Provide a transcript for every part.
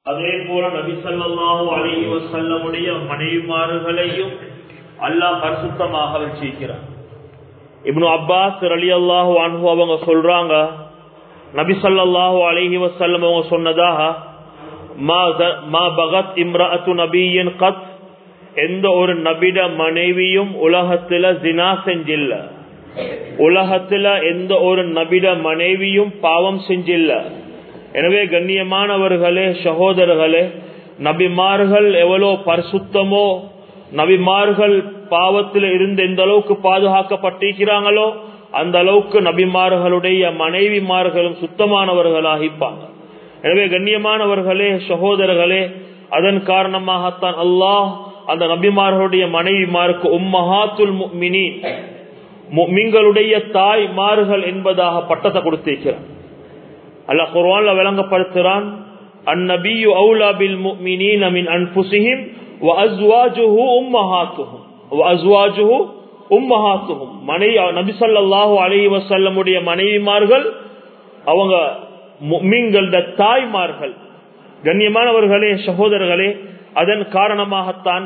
அதே போல நபி ஸல்லல்லாஹு அலைஹி வஸல்லமுடைய மனைவிமார்களையும் அல்லாஹ் பரிசுத்தமாக வச்சிருக்கிறார். இப்னு அப்பாஸ் ரலியல்லாஹு அன்ஹு அவங்க சொல்றாங்க, நபி ஸல்லல்லாஹு அலைஹி வஸல்லம் அவங்க சொன்னதாக, மா பகத் இம்ரஅத்து நபியின் கத், எந்த ஒரு நபிட மனைவியும் உலகத்துல ஜினா செஞ்சில்ல, உலகத்துல எந்த ஒரு நபிட மனைவியும் பாவம் செஞ்சில்ல. எனவே கண்ணியமானவர்களே, சகோதரர்களே, நபிமார்கள் எவ்வளோ பரிசுத்தமோ, நபிமார்கள் பாவத்தில் இருந்து எந்த அளவுக்கு பாதுகாக்கப்பட்டிருக்கிறாங்களோ அந்த அளவுக்கு நபிமார்களுடைய மனைவிமார்களும் சுத்தமானவர்களாகிப்பாங்க. எனவே கண்ணியமானவர்களே, சகோதரர்களே, அதன் காரணமாகத்தான் அல்லாஹ் அந்த நபிமார்களுடைய மனைவிமாருக்கு உம்மஹாத்துல் முஃமினீன், முஃமின்களுடைய தாய்மார்கள் என்பதாக பட்டத்தை கொடுத்திருக்கிறார். அல்லாஹ் குர்ஆன்ல விளங்கப்படுத்துறான், அந்நபியு அவுலா பில் முஃமினீன மின் அன்ஃபுஸிஹிம் வ அஸ்வாஜுஹு உம்மஹாத்துஹும் வ அஸ்வாஜுஹு உம்மஹாத்துஹும். நபி ஸல்லல்லாஹு அலைஹி வஸல்லமுடைய மனைவிமார்கள் அவங்க முஃமின்களுடைய தாய்மார்கள். கண்ணியமானவர்களே, சகோதரர்களே, அதன் காரணமாகத்தான்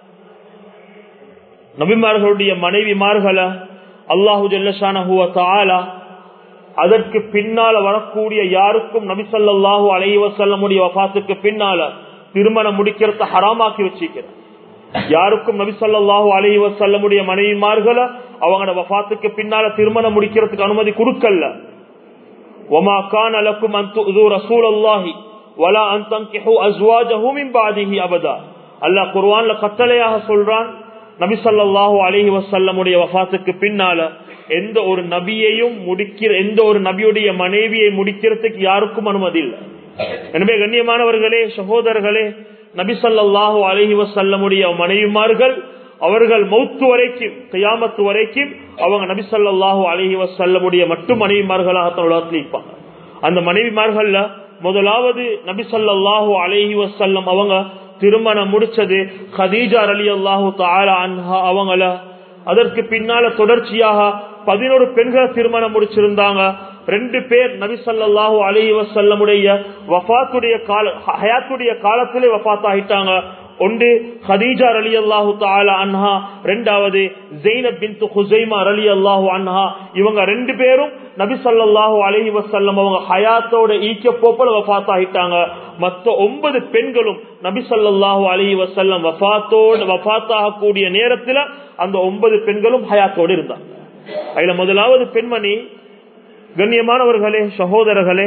நபிமார்களுடைய மனைவிமார்களை அல்லாஹு ஜல்லஷானஹு வ தஆலா அதற்கு பின்னால வரக்கூடிய யாருக்கும் நபி ஸல்லல்லாஹு அலைஹி வஸல்லமுடைய வஃபாத்துக்கு பின்னால திருமணம் முடிக்கிறத ஹராமாக்கி வச்சிருக்கிறார். யாருக்கும் நபி ஸல்லல்லாஹு அலைஹி வஸல்லமுடைய மனைவிமார்களை அவங்களோட வஃபாத்துக்கு பின்னால திருமணம் முடிக்கிறதுக்கு அனுமதி கொடுக்கல. வமா கான லக்கும் அன் துது ரசூலல்லாஹி வலா அன் தன்கிஹு அஸ்வாஜஹு மின் பாதிஹி அபதா. அல்லாஹ் குர்ஆன்ல கட்டளையாக சொல்றான், நபி ஸல்லல்லாஹு அலைஹி வஸல்லமுடைய வஃபாத்துக்கு பின்னால எந்த ஒரு நபியையும் எந்த ஒரு நபியுடைய மனைவியை முடிக்கிறதுக்கு யாருக்கும் அனுமதி இல்லை. எனவே கண்ணியமானவர்களே, சகோதரர்களே, நபி ஸல்லல்லாஹு அலைஹி வஸல்லமுடைய மனைவிமார்கள் அவர்கள் மௌத்து வரைக்கும், கியாமத்து வரைக்கும் அவங்க நபி ஸல்லல்லாஹு அலைஹி வஸல்லமுடைய மட்டும் மனைவிமார்களாக உலகத்தில் இருப்பாங்க. அந்த மனைவிமார்கள்ல முதலாவது நபி ஸல்லல்லாஹு அலைஹி வஸல்லம் அவங்க திருமணம் முடிச்சது கதீஜா ரலியல்லாஹு தஆலா அன்ஹா அவங்கள. அதற்கு பின்னால தொடர்ச்சியாக 11 பெண்களை திருமணம் முடிச்சிருந்தாங்க. 2 பேர் நபி ஸல்லல்லாஹு அலைஹி வஸல்லமுடைய வஃபாத்துடைய ஹயாத்துடைய காலத்திலே வஃபாத் ஆயிட்டாங்க. ஒன்று கதீஜா ரலியல்லாஹு தஆலா அன்ஹா, இரண்டாவது ஸைனப் பின்த் குஸைமா ரலியல்லாஹு அன்ஹா. இவங்க 2 பேரும் நபி ஸல்லல்லாஹு அலைஹி வஸல்லம் அவங்க ஹயாத்தோட ஈக்க போப்பல வஃபாத் ஆயிட்டாங்க. மற்ற 9 பெண்களும் நபி ஸல்லல்லாஹு அலைஹி வஸல்லம் வஃபாத்தாக கூடிய நேரத்தில் அந்த 9 பெண்களும் ஹயாத்தோடு இருந்தாங்க. அதுல முதலாவது பெண்மணி, கண்ணியமானவர்களே, சகோதரர்களே,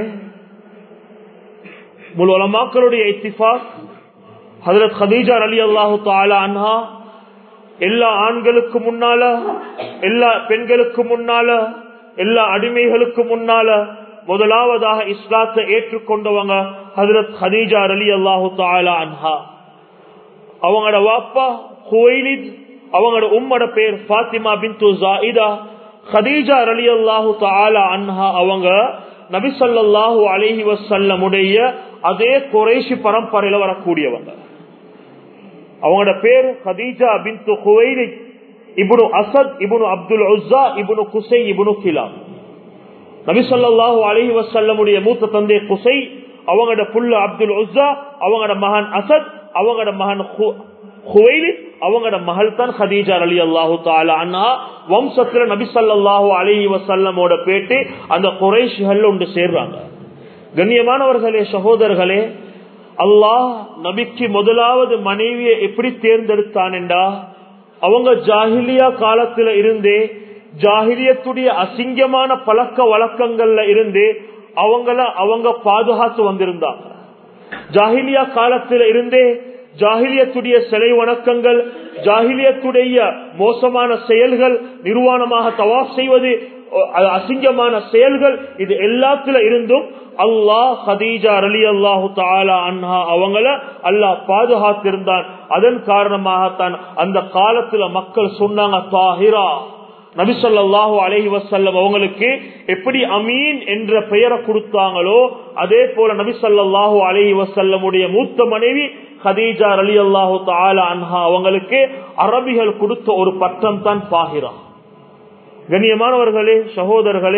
முழு உலமாக்களுடைய இத்திஃபாக், ஹஜ்ரத் கதீஜா ரலியல்லாஹு தஆலா அன்ஹா எல்லா ஆண்களுக்கு முன்னால, எல்லா பெண்களுக்கு முன்னால, எல்லா அடிமைகளுக்கு முன்னால முதலாவதாக இஸ்லாத்தை ஏற்றுக்கொண்டவங்க ஹஜ்ரத் கதீஜா ரலியல்லாஹு தஆலா அன்ஹா. அவங்களோட வாப்பா குவைலித், அவங்களோட உம்மோட பேர் ஃபாத்திமா பின்த் ஸாயிதா. கதீஜா ரலியல்லாஹு தஆலா அன்ஹா அவங்க நபி ஸல்லல்லாஹு அலைஹி வஸல்லமுடைய அதே குறைஷி பரம்பரையில வரக்கூடியவங்க. அவங்களோட பேர் கதீஜா பின்த் குவைலித் இப்னு அஸத் இப்னு அப்துல் உஸ்ஸா இப்னு குஸை இப்னு கிலாப். நபி ஸல்லல்லாஹு அலைஹி வஸல்லமுடைய மூத்த தந்தை குஸை, அவங்களோட புள்ள அப்துல் உஸ்ஸா, அவங்களோட மகன் அஸத், அவங்களோட மகன் குவைலித், அவங்களோட மகள் தான் கதீஜா ரலியல்லாஹு தஆலா அன்ஹா. வம்சத்துல நபி ஸல்லல்லாஹு அலைஹி வஸல்லமோட பேட்டி அந்த குறைஷிகள் ஒன்று சேர்றாங்க. கண்ணியமானவர்களே, சகோதரர்களே, அல்லாஹ் நபிக்கு முதலாவது மனைவியை எப்படி தேர்ந்தெடுத்தான் என்றா, அவங்க ஜாஹிலியா காலத்துல இருந்தே, ஜாஹிலியத்துடைய அசிங்கமான பழக்க வழக்கங்கள்ல இருந்து அவங்க பாதுகாத்து வந்திருந்தாங்க. ஜாஹிலியா காலத்துல இருந்தே ஜாஹிலியத்துடைய சிலை வணக்கங்கள், ஜாஹிலியத்துடைய மோசமான செயல்கள், நிர்வாணமாக தவாஃப் செய்வது, அசிங்கமான செயல்கள், இது எல்லாத்துல இருந்தும் அல்லாஹ் கதீஜா ரலியல்லாஹு தஆலா அன்ஹா அவங்கள அல்லாஹ் பாதுகாத்திருந்தான். அதன் காரணமாகத்தான் அந்த காலத்துல மக்கள் சொன்னாங்க தாஹிரா. நபி ஸல்லல்லாஹு அலைஹி வஸல்லம் அவங்களுக்கு எப்படி அமீன் என்ற பெயரை கொடுத்தாங்களோ அதே போல நபி ஸல்லல்லாஹு அலைஹி வஸல்லமுடைய மூத்த மனைவி கதீஜா ரலியல்லாஹு தஆலா அன்ஹா அவங்களுக்கு அரபிகள் கொடுத்த ஒரு பட்டம் தான் தாஹிரா. கண்ணியமானவர்களே, சகோதரர்களே,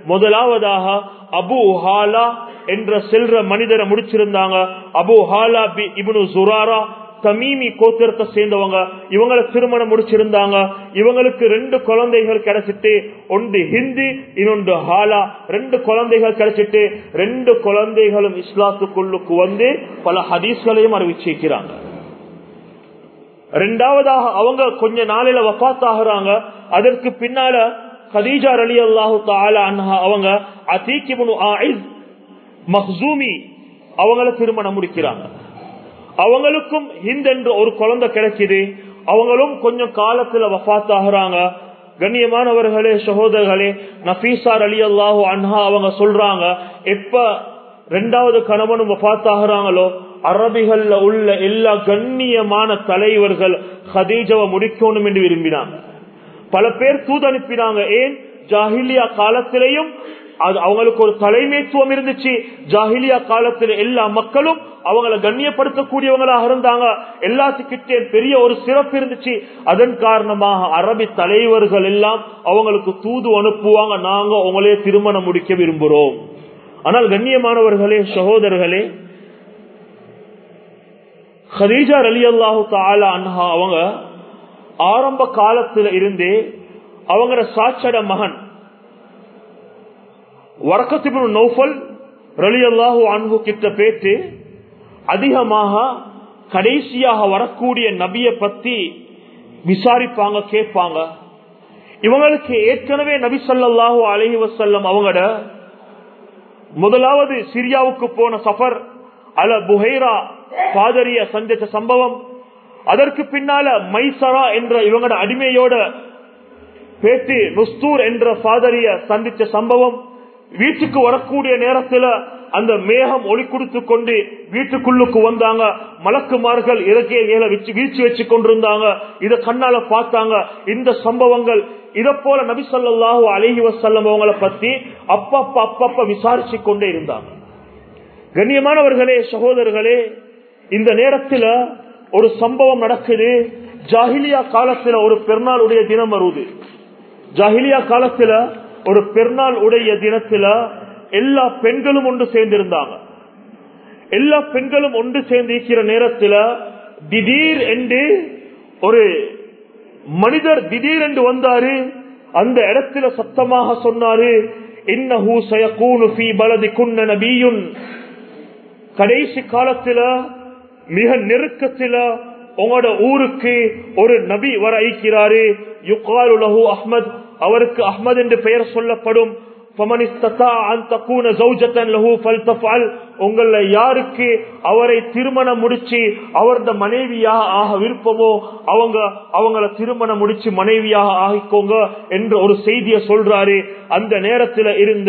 முதலாவதாக அபு ஹாலா என்ற செல்ற மனிதரை முடிச்சிருந்தாங்க. அபு ஹாலா இப்னு சுராரா தமீமி கோத்திரத்தை சேர்ந்தவங்க. இவங்களை திருமணம் முடிச்சிருந்தாங்க. இவங்களுக்கு 2 குழந்தைகள் கிடைச்சிட்டு, ஒன்று ஹிந்தி, இன்னொன்று ஹாலா. 2 குழந்தைகள் கிடைச்சிட்டு 2 குழந்தைகளும் இஸ்லாத்துக்குள்ளுக்கு வந்து பல ஹதீஸ்களையும் அறிவிச்சிருக்கிறாங்க. 2வதாக அவங்க கொஞ்ச நாளையில வஃபாத் ஆகுறாங்க. அதற்கு பின்னால கதீஜா ரலியல்லாஹு தஆலா அன்ஹா அவங்க அதீக் இப்னு ஆயிஸ் மக்ஸூமி அவங்கள திருமணம் முடிக்கிறாங்க. அவங்களுக்கும் ஹிந்த் என்ற ஒரு குழந்தை கிடைக்குது. அவங்களும் கொஞ்சம் காலத்துல வஃபாத் ஆகுறாங்க. கண்ணியமானவர்களே, சகோதரர்களே, நஃபீசா ரலியல்லாஹு அன்ஹா அவங்க சொல்றாங்க, எப்ப 2வது கணவனும் வஃபாத் ஆகுறாங்களோ அரபிகள்ல உள்ள எல்லா கண்ணியமான தலைவர்கள் கதீஜாவை முடிக்கணும் என்று விரும்பினாங்க. பல பேர் தூது அனுப்பினாங்க. ஏன்? ஜாஹிலியா காலத்திலேயும் அவங்களுக்கு ஒரு தலைமைத்துவம் இருந்துச்சு. ஜாஹிலியா காலத்தில் எல்லா மக்களும் அவங்களை கண்ணியப்படுத்தக்கூடியவங்களாக இருந்தாங்க. எல்லாத்துக்கிட்டே பெரிய ஒரு சிறப்பு இருந்துச்சு. அதன் காரணமாக அரபி தலைவர்கள் எல்லாம் அவங்களுக்கு தூது அனுப்புவாங்க, நாங்க உங்களே திருமணம் முடிக்க விரும்புறோம். ஆனால் கண்ணியமானவர்களே, சகோதரர்களே, கதீஜா ரலியல்லாஹு தஆலா அன்ஹா அவங்க ஆரம்ப காலத்துல இருந்தே அவங்களோட சாட்சட மகன் வரக்கத் இப்னு நௌஃபல் ரலியல்லாஹு அன்ஹு கிட்ட பேசி அதிகமாக கடைசியாக வரக்கூடிய நபியை பத்தி விசாரிப்பாங்க, கேட்பாங்க. இவங்களுக்கு ஏற்கனவே நபி ஸல்லல்லாஹு அலைஹி வஸல்லம் அவங்களோட முதலாவது சிரியாவுக்கு போன சஃபர் அல புஹைரா பாதரிய சந்திச்ச சம்பவம், அதற்கு பின்னால மைசரா என்ற இவங்களோட அடிமையோட பேட்டி நுஸ்தூர் என்ற பாதரிய சந்திச்ச சம்பவம், வீட்டுக்கு வரக்கூடிய நேரத்தில் அந்த மேகம் ஒளி கொடுத்து கொண்டு வீட்டுக்குள்ளுக்கு வந்தாங்க. மலக்குமார்கள் இறக்கைகளை வீழ்ச்சி வச்சு கொண்டிருந்தாங்க. இத கண்ணால பார்த்தாங்க. இந்த சம்பவங்கள் இத போல நபி ஸல்லல்லாஹு அலைஹி வஸல்லம் அவங்களை பத்தி அப்பப்ப விசாரிச்சு கொண்டே இருந்தாங்க. கண்ணியமானவர்களே, சகோதரர்களே, இந்த நேரத்தில் ஒரு சம்பவம் நடக்குது. ஜாஹிலியா காலத்துல ஒரு பெருநாளுடைய தினம் வருது. ஜாஹிலியா காலத்துல ஒரு பெருநாள் உடைய தினத்துல எல்லா பெண்களும் ஒன்று சேர்ந்திருந்தாங்க. எல்லா பெண்களும் ஒன்று சேர்ந்திருக்கிற நேரத்தில் திடீர் என்று ஒரு மனிதர் திடீர் என்று வந்தாரு. அந்த இடத்துல சத்தமாக சொன்னாரு, இன்னஹு சயகூனு ஃபீ பலதிகுன்ன நபியுன், கடைசி காலத்துல மிக நெருக்கத்துல உங்களோட ஊருக்கு ஒரு நபி வர இருக்கிறாரு. யுகாலு லஹு அஹ்மத், அவருக்கு அஹ்மத் என்று பெயர் சொல்லப்படும். உங்கள யாருக்கு அவரை திருமணம் முடிச்சு அவரது மனைவியாக ஆக விருப்பமோ அவங்கள திருமணம் முடிச்சு மனைவியாக ஆகிக்கோங்க என்ற ஒரு செய்தியை சொல்றாரு. அந்த நேரத்தில் இருந்த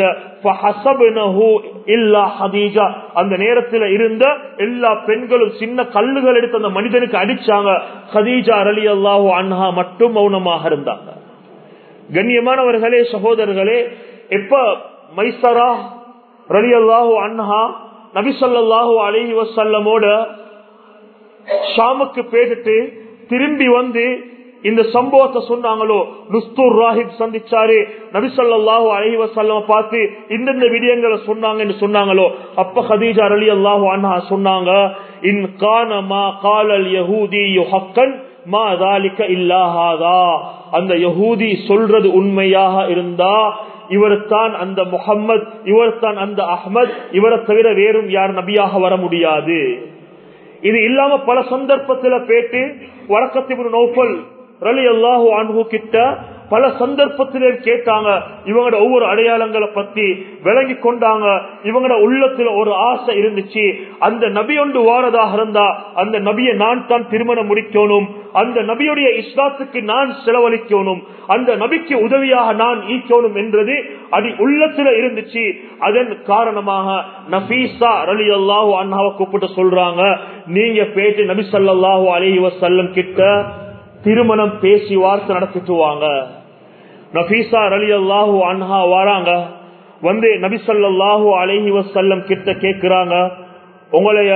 அந்த நேரத்தில் இருந்த எல்லா பெண்களும் சின்ன கல்லுகள் எடுத்து அந்த மனிதனுக்கு அடிச்சாங்க. கதீஜா ரலியல்லாஹு அன்ஹா மட்டும் மௌனமாக இருந்தாங்க. கண்ணியமானவர்களே, சகோதரர்களே, எப்ப மைசரா ரலியல்லாஹு அன்ஹா நபி ஸல்லல்லாஹு அலைஹி வஸல்லமோட ஷாமுக்கு போயிட்டு திரும்பி வந்து இந்த சம்பவத்தை சொன்னாங்களோ, நுஸ்தூர் ராஹிப் சந்திச்சாரு, நபி ஸல்லல்லாஹு அலைஹி வஸல்லம் பார்த்து இந்த விடயங்களை சொன்னாங்கன்னு சொன்னாங்களோ, அப்ப கதீஜா ரலியல்லாஹு அன்ஹா சொன்னாங்க, இன் கான மா காலல் யஹூதி ஹக்கன் மா ذلك இல்லா ஹாதா, அந்த யஹூதி சொல்றது உண்மையாக இருந்தா இவர்தான் அந்த முஹம்மத், இவர்தான் அந்த அஹ்மத், இவரை தவிர வேறும் யார் நபியாக வர முடியாது. இது இல்லாம பல சந்தர்ப்பத்தில் பேட்டு வரக்கத் இப்னு நௌஃபல் ரலியல்லாஹு அன்ஹு கிட்ட பல சந்தர்ப்பத்திலே கேட்டாங்க. இவங்களோட ஒவ்வொரு அடையாளங்களை பத்தி விளங்கி கொண்டாங்க. இவங்களோட உள்ளத்துல ஒரு ஆசை இருந்துச்சு, அந்த நபி ஒன்று வாரதாக இருந்தா அந்த நபியை நான் தான் திருமணம் முடிக்கணும், அந்த நபியுடைய இஸ்லாத்துக்கு நான் செலவழிக்கணும், அந்த நபிக்கு உதவியாக நான் ஈக்கணும் என்றது அது உள்ளத்துல இருந்துச்சு. அதன் காரணமாக நஃபீசா ரலியல்லாஹு அன்ஹாவை கூப்பிட்டு சொல்றாங்க, நீங்க பேச்சு நபி ஸல்லல்லாஹு அலைஹி வஸல்லம் கிட்ட திருமணம் பேசி வார்த்தை நடத்திட்டு வாங்க. நஃபீசா ரலியல்லாஹு அன்ஹா வராங்க. வந்து நபி ஸல்லல்லாஹு அலைஹி வஸல்லம் கிட்ட கேக்குறாங்க, உங்களைய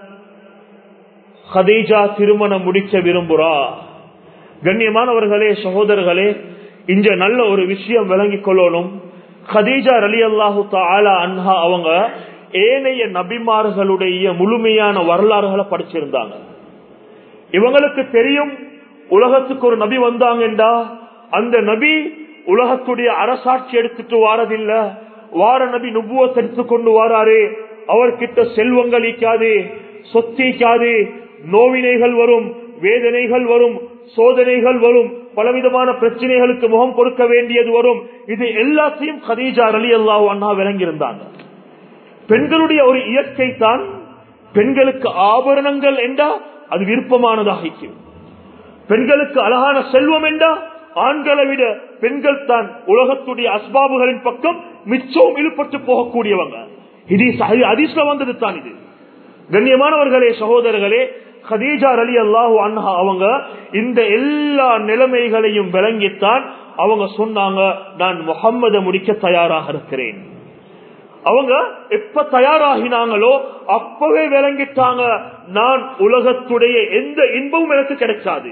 கதீஜா திருமணம் முடிக்க விரும்புறா? கண்ணியமானவர்களே, சகோதரர்களே, இங்க நல்ல ஒரு விஷயம் விளங்கிக் கொள்ளணும். கதீஜா ரலியல்லாஹு தஆலா அன்ஹா அவங்க ஏனைய நபிமார்களுடைய முழுமையான வரலாறுகளை படிச்சிருந்தாங்க. இவங்களுக்கு தெரியும் உலகத்துக்கு ஒரு நபி வந்தாங்கண்டா அந்த நபி உலகத்துடைய அரசாட்சி எடுத்துட்டு வாரதில்ல, வார நபி நுபுவத் எடுத்து கொண்டு வாராரு. அவர்கிட்ட செல்வங்கள் ஈக்காது, சொத்திக்காது, நோவினைகள் வரும், வேதனைகள் வரும், சோதனைகள் வரும், பலவிதமான பிரச்சனைகளுக்கு முகம் கொடுக்க வேண்டியது வரும். இது எல்லாத்தையும் கதீஜா ரலியல்லாஹு அன்ஹா விளங்கியிருந்தாங்க. பெண்களுடைய ஒரு இயற்கை தான் பெண்களுக்கு ஆபரணங்கள் என்றா அது விருப்பமானதாக இருக்கும். பெண்களுக்கு அழகான செல்வம் என்றா ஆண்களை விட பெண்கள் தான் உலகத்துடைய அஸ்பாபுகளின் பக்கம் மிச்சம் இழுப்பட்டு போகக்கூடியவங்க. இது ஹதீஸ்ல வந்தது தான். இது கண்ணியமானவர்களே, சகோதரர்களே, கதீஜா ரலியல்லாஹு அன்ஹா அவங்க இந்த எல்லா நிலைமைகளையும் விளங்கித்தான் அவங்க சொன்னாங்க, நான் முஹம்மதை முடிக்க தயாராக இருக்கிறேன். அவங்க எப்ப தயாராகினாங்களோ அப்பவே விளங்கிட்டாங்க, நான் உலகத்துடைய எந்த இன்பமும் எனக்கு கிடைக்காது,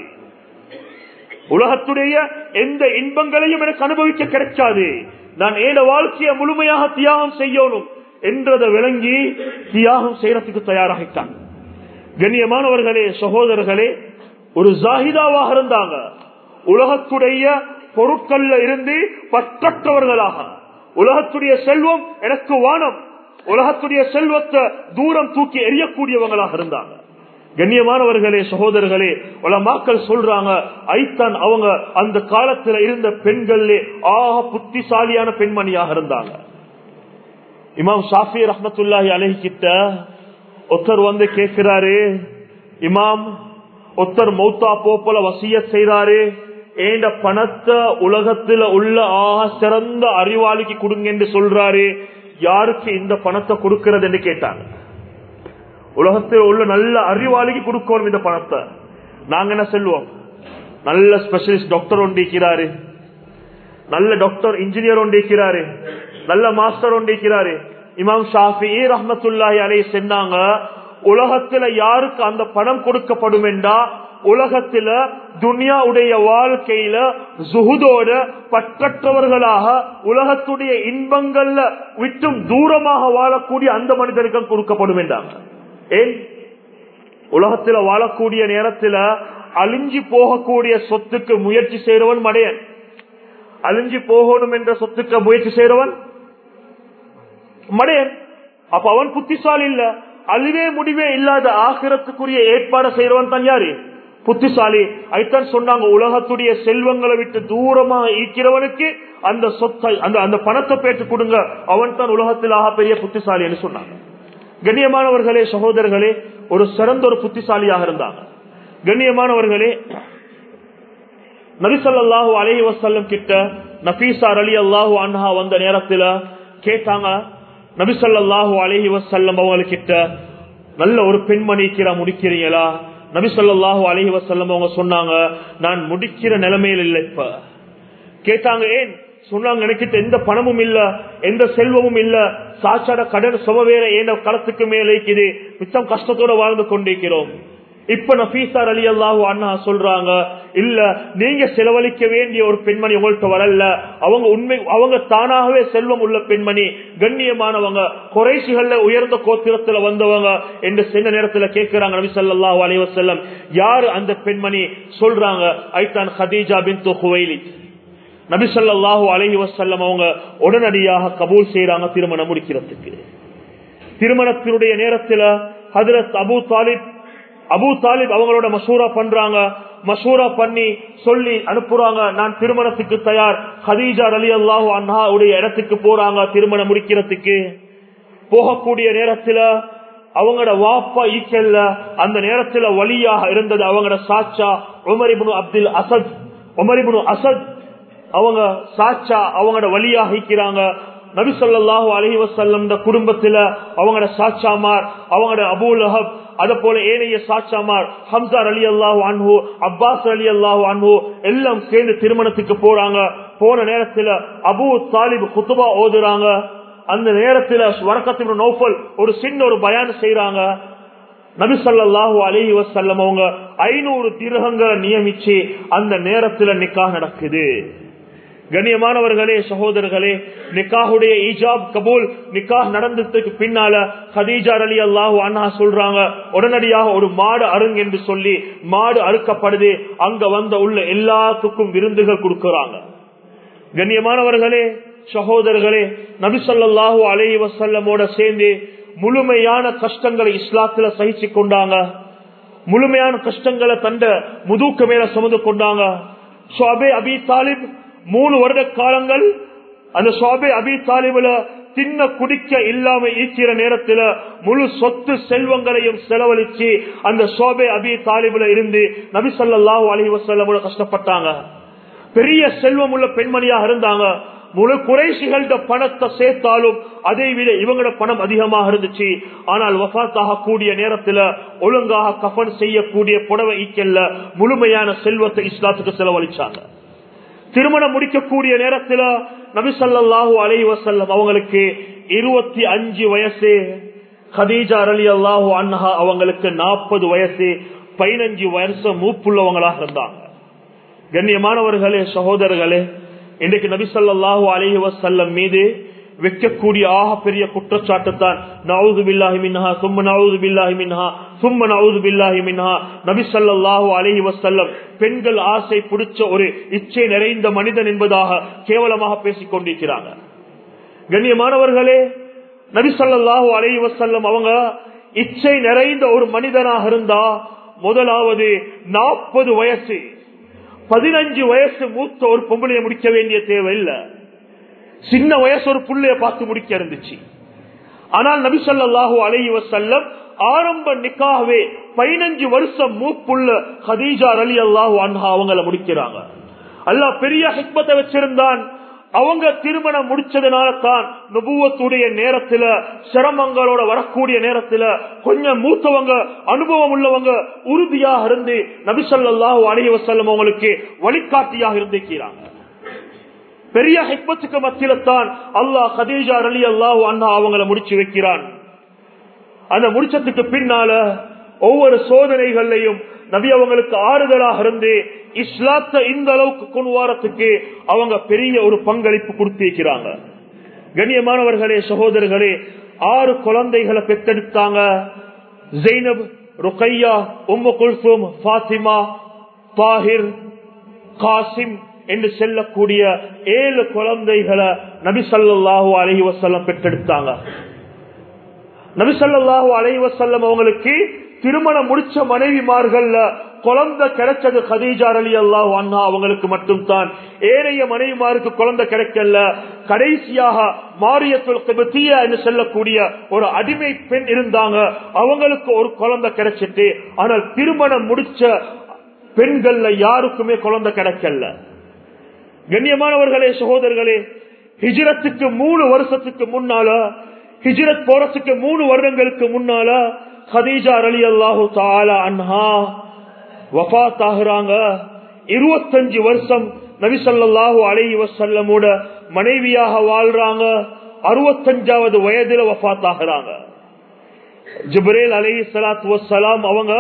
உலகத்துடைய எந்த இன்பங்களையும் எனக்கு அனுபவிக்க கிடைக்காது, நான் ஏன வாழ்க்கையை முழுமையாக தியாகம் செய்யணும் என்றதை விளங்கி தியாகம் செய்யறதுக்கு தயாராகிட்டாங்க. கண்ணியமானவர்களே, சகோதரர்களே, ஒரு ஜாஹிதாவாக இருந்தாங்க. உலகத்துடைய பொருட்கள்ல இருந்து பற்றற்றவர்களாக, உலகத்துடைய செல்வம் எனக்கு வானம், உலகத்துடைய செல்வத்தை தூரம் தூக்கி எறியக்கூடியவங்களாக இருந்தாங்க. கண்ணியமானவர்களே, சகோதரர்களே, உலமாக்கள் சொல்றாங்க, ஐத்தான் அவங்க அந்த காலத்துல இருந்த பெண்களே ஆக புத்திசாலியான பெண்மணியாக இருந்தாங்க. இமாம் ஷாஃபி ரஹ்மத்துல்லாஹி அலைஹி கிட்ட ஒருத்தர் வந்து கேட்கிறாரு, இமாம் ஒருத்தர் மௌத்தா போல வசியத் செய்றாரு, ஏண்ட பணத்தை உலகத்துல உள்ள ஆக சிறந்த அறிவாளிக்கு கொடுங்க என்று சொல்றாரு, யாருக்கு இந்த பணத்தை கொடுக்கிறது என்று கேட்டாங்க. உலகத்தில் உள்ள நல்ல அறிவாளிக்கு கொடுக்கணும் இந்த பணத்தை. நாங்க என்ன சொல்லுவோம், நல்ல ஸ்பெஷலிஸ்ட் டாக்டர் ஒன்றிக்கிறாரு, நல்ல டாக்டர் இன்ஜினியர் ஒன்றிக்கிறாரு, நல்ல மாஸ்டர் ஒன்றிக்கிறாரு. இமாம் ஷாஃபி ரஹ்மத்துல்லாஹி அலைஹி சொன்னாங்க, உலகத்துல யாருக்கு அந்த பணம் கொடுக்கப்படும் என்றா உலகத்துல துன்யாவுடைய வாழ்க்கையில ஜுஹுதோட பற்றற்றவர்களாக உலகத்துடைய இன்பங்கள்ல விட்டும் தூரமாக வாழக்கூடிய அந்த மனிதர்கள் கொடுக்கப்படும் என்றாங்க. ஏன்? உலகத்துல வாழக்கூடிய நேரத்துல அழிஞ்சு போகக்கூடிய சொத்துக்கு முயற்சி செய்றவன் மடையன், அழிஞ்சு போகணும் என்ற சொத்துக்கு முயற்சி செய்றவன் மடையன். அப்ப அவன் புத்திசாலி இல்ல. அழிவே முடிவே இல்லாத ஆகிரத்துக்குரிய ஏற்பாடு செய்றவன் தான் யாரு? புத்திசாலி. ஐத்தான் சொன்னாங்க, உலகத்துடைய செல்வங்களை விட்டு தூரமா ஈக்கிறவனுக்கு அந்த சொத்தை அந்த பணத்தை பேட்டு கொடுங்க, அவன் தான் உலகத்தில் ஆக பெரிய புத்திசாலி என்று சொன்னாங்க. கண்ணியமானவர்களே, சகோதரர்களே, ஒரு சிறந்த ஒரு புத்திசாலியாக இருந்தாங்க. கண்ணியமானவர்களே, நபி ஸல்லல்லாஹு அலைஹி வஸல்லம் கிட்ட நஃபீஸா ரலியல்லாஹு அன்ஹா வந்த நேரத்துல கேட்டாங்க, நபி ஸல்லல்லாஹு அலைஹி வஸல்லம் அவங்க கிட்ட நல்ல ஒரு பெண்மணி முடிக்கிறீங்களா? நபி ஸல்லல்லாஹு அலைஹி வஸல்லம் அவங்க சொன்னாங்க, நான் முடிக்கிற நிலைமையில் இல்லை. இப்ப கேட்டாங்க, ஏன்? சொன்னாங்க, எனக்கு எந்த பணமும் இல்ல, எந்த செல்வமும் இல்ல, சாச்சாட கடன் சும வேற ஏன் களத்துக்கு மேல இருக்குது, மிச்சம் கஷ்டத்தோட வாழ்ந்து கொண்டிருக்கிறோம். இப்ப நஃபீஸா ரலியல்லாஹு அன்ஹா சொல்றாங்க, இல்ல, நீங்க செலவழிக்க வேண்டிய ஒரு பெண்மணி உங்கள்கிட்ட வரல, அவங்க தானாகவே செல்வம் உள்ள பெண்மணி, கண்ணியமானவங்க, குறைஷிகள்ல உயர்ந்த கோத்திரத்துல வந்தவங்க என்று சில நேரத்துல கேட்கிறாங்க நபி ஸல்லல்லாஹு அலைஹி வஸல்லம், யாரு அந்த பெண்மணி? சொல்றாங்க, ஐத்தான் ஹதீஜா பின்த் குவைலித். நபி ஸல்லல்லாஹு அலைஹி வஸல்லம் அவங்க உடனடியாக கபூல் செய்யறாங்க திருமணம் முடிக்கிறதுக்கு. திருமணத்தினுடைய நேரத்துல ஹஜ்ரத் அபூ தாலிப் அவங்களோட மஷூரா பண்றாங்க. மஷூரா பண்ணி சொல்லி அனுப்புறாங்க, நான் திருமணத்துக்கு தயார். ஹதீஜா ரலியல்லாஹு அன்ஹா உடைய இடத்துக்கு போறாங்க திருமணம் முடிக்கிறதுக்கு. போகக்கூடிய நேரத்துல அவங்களோட வாப்பா ஈக்கல்ல, அந்த நேரத்துல வலியாக இருந்தது அவங்களோட சாச்சா உமர் இப்னு அப்துல் அசத். அவங்க சாச்சா அவங்களோட வலியாக ஈக்கிறாங்க. நபி ஸல்லல்லாஹு அலைஹி வஸல்லம் குடும்பத்துல அவங்களோட சாச்சாமார், அவங்களோட அபூ லஹப், அத போல ஏனைய சாச்சாமார் ஹம்சா ரலியல்லாஹு அன்ஹு, அப்பாஸ் ரலியல்லாஹு அன்ஹு எல்லாம் சேர்ந்து திருமணத்துக்கு போறாங்க. போன நேரத்துல அபூ தாலிப் குத்பா ஓதுறாங்க. அந்த நேரத்துல வரக்கத் இப்னு நௌஃபல் ஒரு சின்ன ஒரு பயான் செய்யறாங்க. நபி ஸல்லல்லாஹு அலைஹி வஸல்லம் அவங்க 500 திர்ஹங்களை நியமிச்சு அந்த நேரத்துல நிக்காஹ் நடக்குது. கண்ணியமானவர்களே, சகோதரர்களே, நிக்காஹுடைய ஈஜாப் கபூல் நிக்காஹ் நடந்ததுக்கு பின்னால கதீஜா ரலியல்லாஹு அன்ஹா சொல்றாங்க, உடனடியாக ஒரு மாடு அருங் என்று சொல்லி மாடு அறுக்கப்படுது. அங்க வந்த உள்ள எல்லாத்துக்கும் விருந்துகள் கொடுக்கறாங்க. கண்ணியமானவர்களே, சகோதரர்களே, நபி ஸல்லல்லாஹு அலைஹி வஸல்லமோட சேர்ந்து முழுமையான கஷ்டங்களை இஸ்லாத்துல சகிச்சு கொண்டாங்க. முழுமையான கஷ்டங்களை தந்த முதுக்கு மேல சுமந்து கொண்டாங்க. ஷுஅபே அபி தாலிப் 3 வருட காலங்கள் அந்த ஷுஅபே அபி தாலிப்ல தின்ன குடிக்க இல்லாம ஈக்கிற நேரத்துல முழு சொத்து செல்வங்களையும் செலவழிச்சு அந்த ஷுஅபே அபி தாலிப்ல இருந்து நபி ஸல்லல்லாஹு அலைஹி வஸல்லமோட கஷ்டப்பட்டாங்க. பெரிய செல்வம் உள்ள பெண்மணியாக இருந்தாங்க. முழு குறைஷிகளோட பணத்தை சேர்த்தாலும் அதை விட இவங்களோட பணம் அதிகமாக இருந்துச்சு. ஆனால் வஃபாத்தாக கூடிய நேரத்துல ஒழுங்காக கஃபன் செய்யக்கூடிய புடவை ஈக்கல்ல முழுமையான செல்வத்தை இஸ்லாத்துக்கு செலவழிச்சாங்க. திருமணம் முடிக்கக்கூடிய நேரத்துல நபி ஸல்லல்லாஹு அலைஹி வஸல்லம் அவங்களுக்கு 25 வயசு, கதீஜா ரலியல்லாஹு அன்ஹா அவங்களுக்கு 40 வயசு, 15 வருஷம் மூப்புள்ளவங்களாக இருந்தாங்க. கண்ணியமானவர்களே, சகோதரர்களே, இன்றைக்கு நபி ஸல்லல்லாஹு அலைஹி வஸல்லம் மீது வைக்கக்கூடிய ஆக பெரிய குற்றச்சாட்டு தான் நஊது பில்லாஹி மின்ஹா சும்ம நஊது பில்லாஹி மின்ஹா சும்ம நஊது பில்லாஹி மின்ஹா. நபி ஸல்லல்லாஹு அலைஹி வஸல்லம் பெண்கள் ஆசை பிடிச்ச ஒரு இச்சை நிறைந்த மனிதன் என்பதாக கேவலமாக பேசிக் கொண்டிருக்கிறாங்க. கண்ணியமானவர்களே, நபி ஸல்லல்லாஹு அலைஹி வஸல்லம் அவங்க இச்சை நிறைந்த ஒரு மனிதனாக இருந்தா முதலாவது 40 வயசு 15 வயசு மூத்த ஒரு பொம்பளைய முடிக்க வேண்டிய தேவை இல்ல. சின்ன வயசு ஒரு புள்ளைய பார்த்து முடிக்க இருந்துச்சு. ஆனால் நபி ஸல்லல்லாஹு அலைஹி வஸல்லம் ஆரம்ப நிக்காஹ்வே 15 வருஷம் மூப்புள்ள கதீஜா ரலியல்லாஹு அன்ஹா அவங்கள முடிக்கிறாங்க. அல்லாஹ் பெரிய ஹிக்மத்தை வச்சிருந்தான். அவங்க திருமணம் முடிச்சதுனால தான் நபுவத்துடைய நேரத்துல சிரமங்களோட வரக்கூடிய நேரத்துல கொஞ்சம் மூத்தவங்க அனுபவம் உள்ளவங்க உறுதியாக இருந்து நபி ஸல்லல்லாஹு அலைஹி வஸல்லம் அவங்களுக்கு வழிகாட்டியாக இருந்திருக்கிறாங்க. பெரிய ஹிக்மத்துக்கு மத்தியில தான் அல்லாஹ் கதீஜா ரலியல்லாஹு அன்ஹா அவங்கள முடிச்சு வைக்கிறான். அந்த முடிச்சதுக்கு பின்னால ஒவ்வொரு சோதனைகளையும் நபி அவங்களுக்கு ஆறுதலாக இருந்து இஸ்லாத்தை இந்த அளவுக்கு கொண்டு வரத்துக்கு அவங்க பெரிய ஒரு பங்களிப்பு கொடுத்திருக்கிறாங்க. கண்ணியமானவர்களே, சகோதரர்களே, 6 குழந்தைகளை பெற்றெடுத்தாங்க. ஜைனப், ருக்கையா, உம்மு குல்சூம், ஃபாத்திமா, தாஹிர், காசிம் என்று செல்லக்கூடிய 7 குழந்தைகளை நபி ஸல்லல்லாஹு அலைஹி வஸல்லம் பெற்றெடுத்தாங்க. நபி ஸல்லல்லாஹு அலைஹி வஸல்லம் அவங்களுக்கு திருமணம் முடிச்ச மனைவிமார்கள்ல குழந்தை கிடைச்சது கதீஜா ரலியல்லாஹு அன்ஹா அவங்களுக்கு மட்டும் தான். ஏனைய மனைவிமாருக்கு குழந்தை கிடைக்கல. கடைசியாக மாரியத்துல் கிப்தியா என்று சொல்லக்கூடிய ஒரு அடிமை பெண் இருந்தாங்க. அவங்களுக்கு ஒரு குழந்தை கிடைச்சிட்டு, ஆனால் திருமணம் முடிச்ச பெண்கள்ல யாருக்குமே குழந்தை கிடைக்கல. கண்ணியமானவர்களே, சகோதரர்களே, ஹிஜ்ரத்துக்கு 3 வருஷத்துக்கு முன்னால, ஹிஜ்ரத் போறதுக்கு 3 வருடங்களுக்கு முன்னால கதீஜா ரலியல்லாஹு தஆலா அன்ஹா வஃபாத் ஆகுறாங்க. 25 வருஷம் நபி ஸல்லல்லாஹு அலைஹி வஸல்லமோட மனைவியாக வாழ்றாங்க. 65வது வயதில வஃபாத் ஆகுறாங்க. ஜிப்ரீல் அலைஹிஸ்ஸலாத்து வஸ்ஸலாம் அவங்க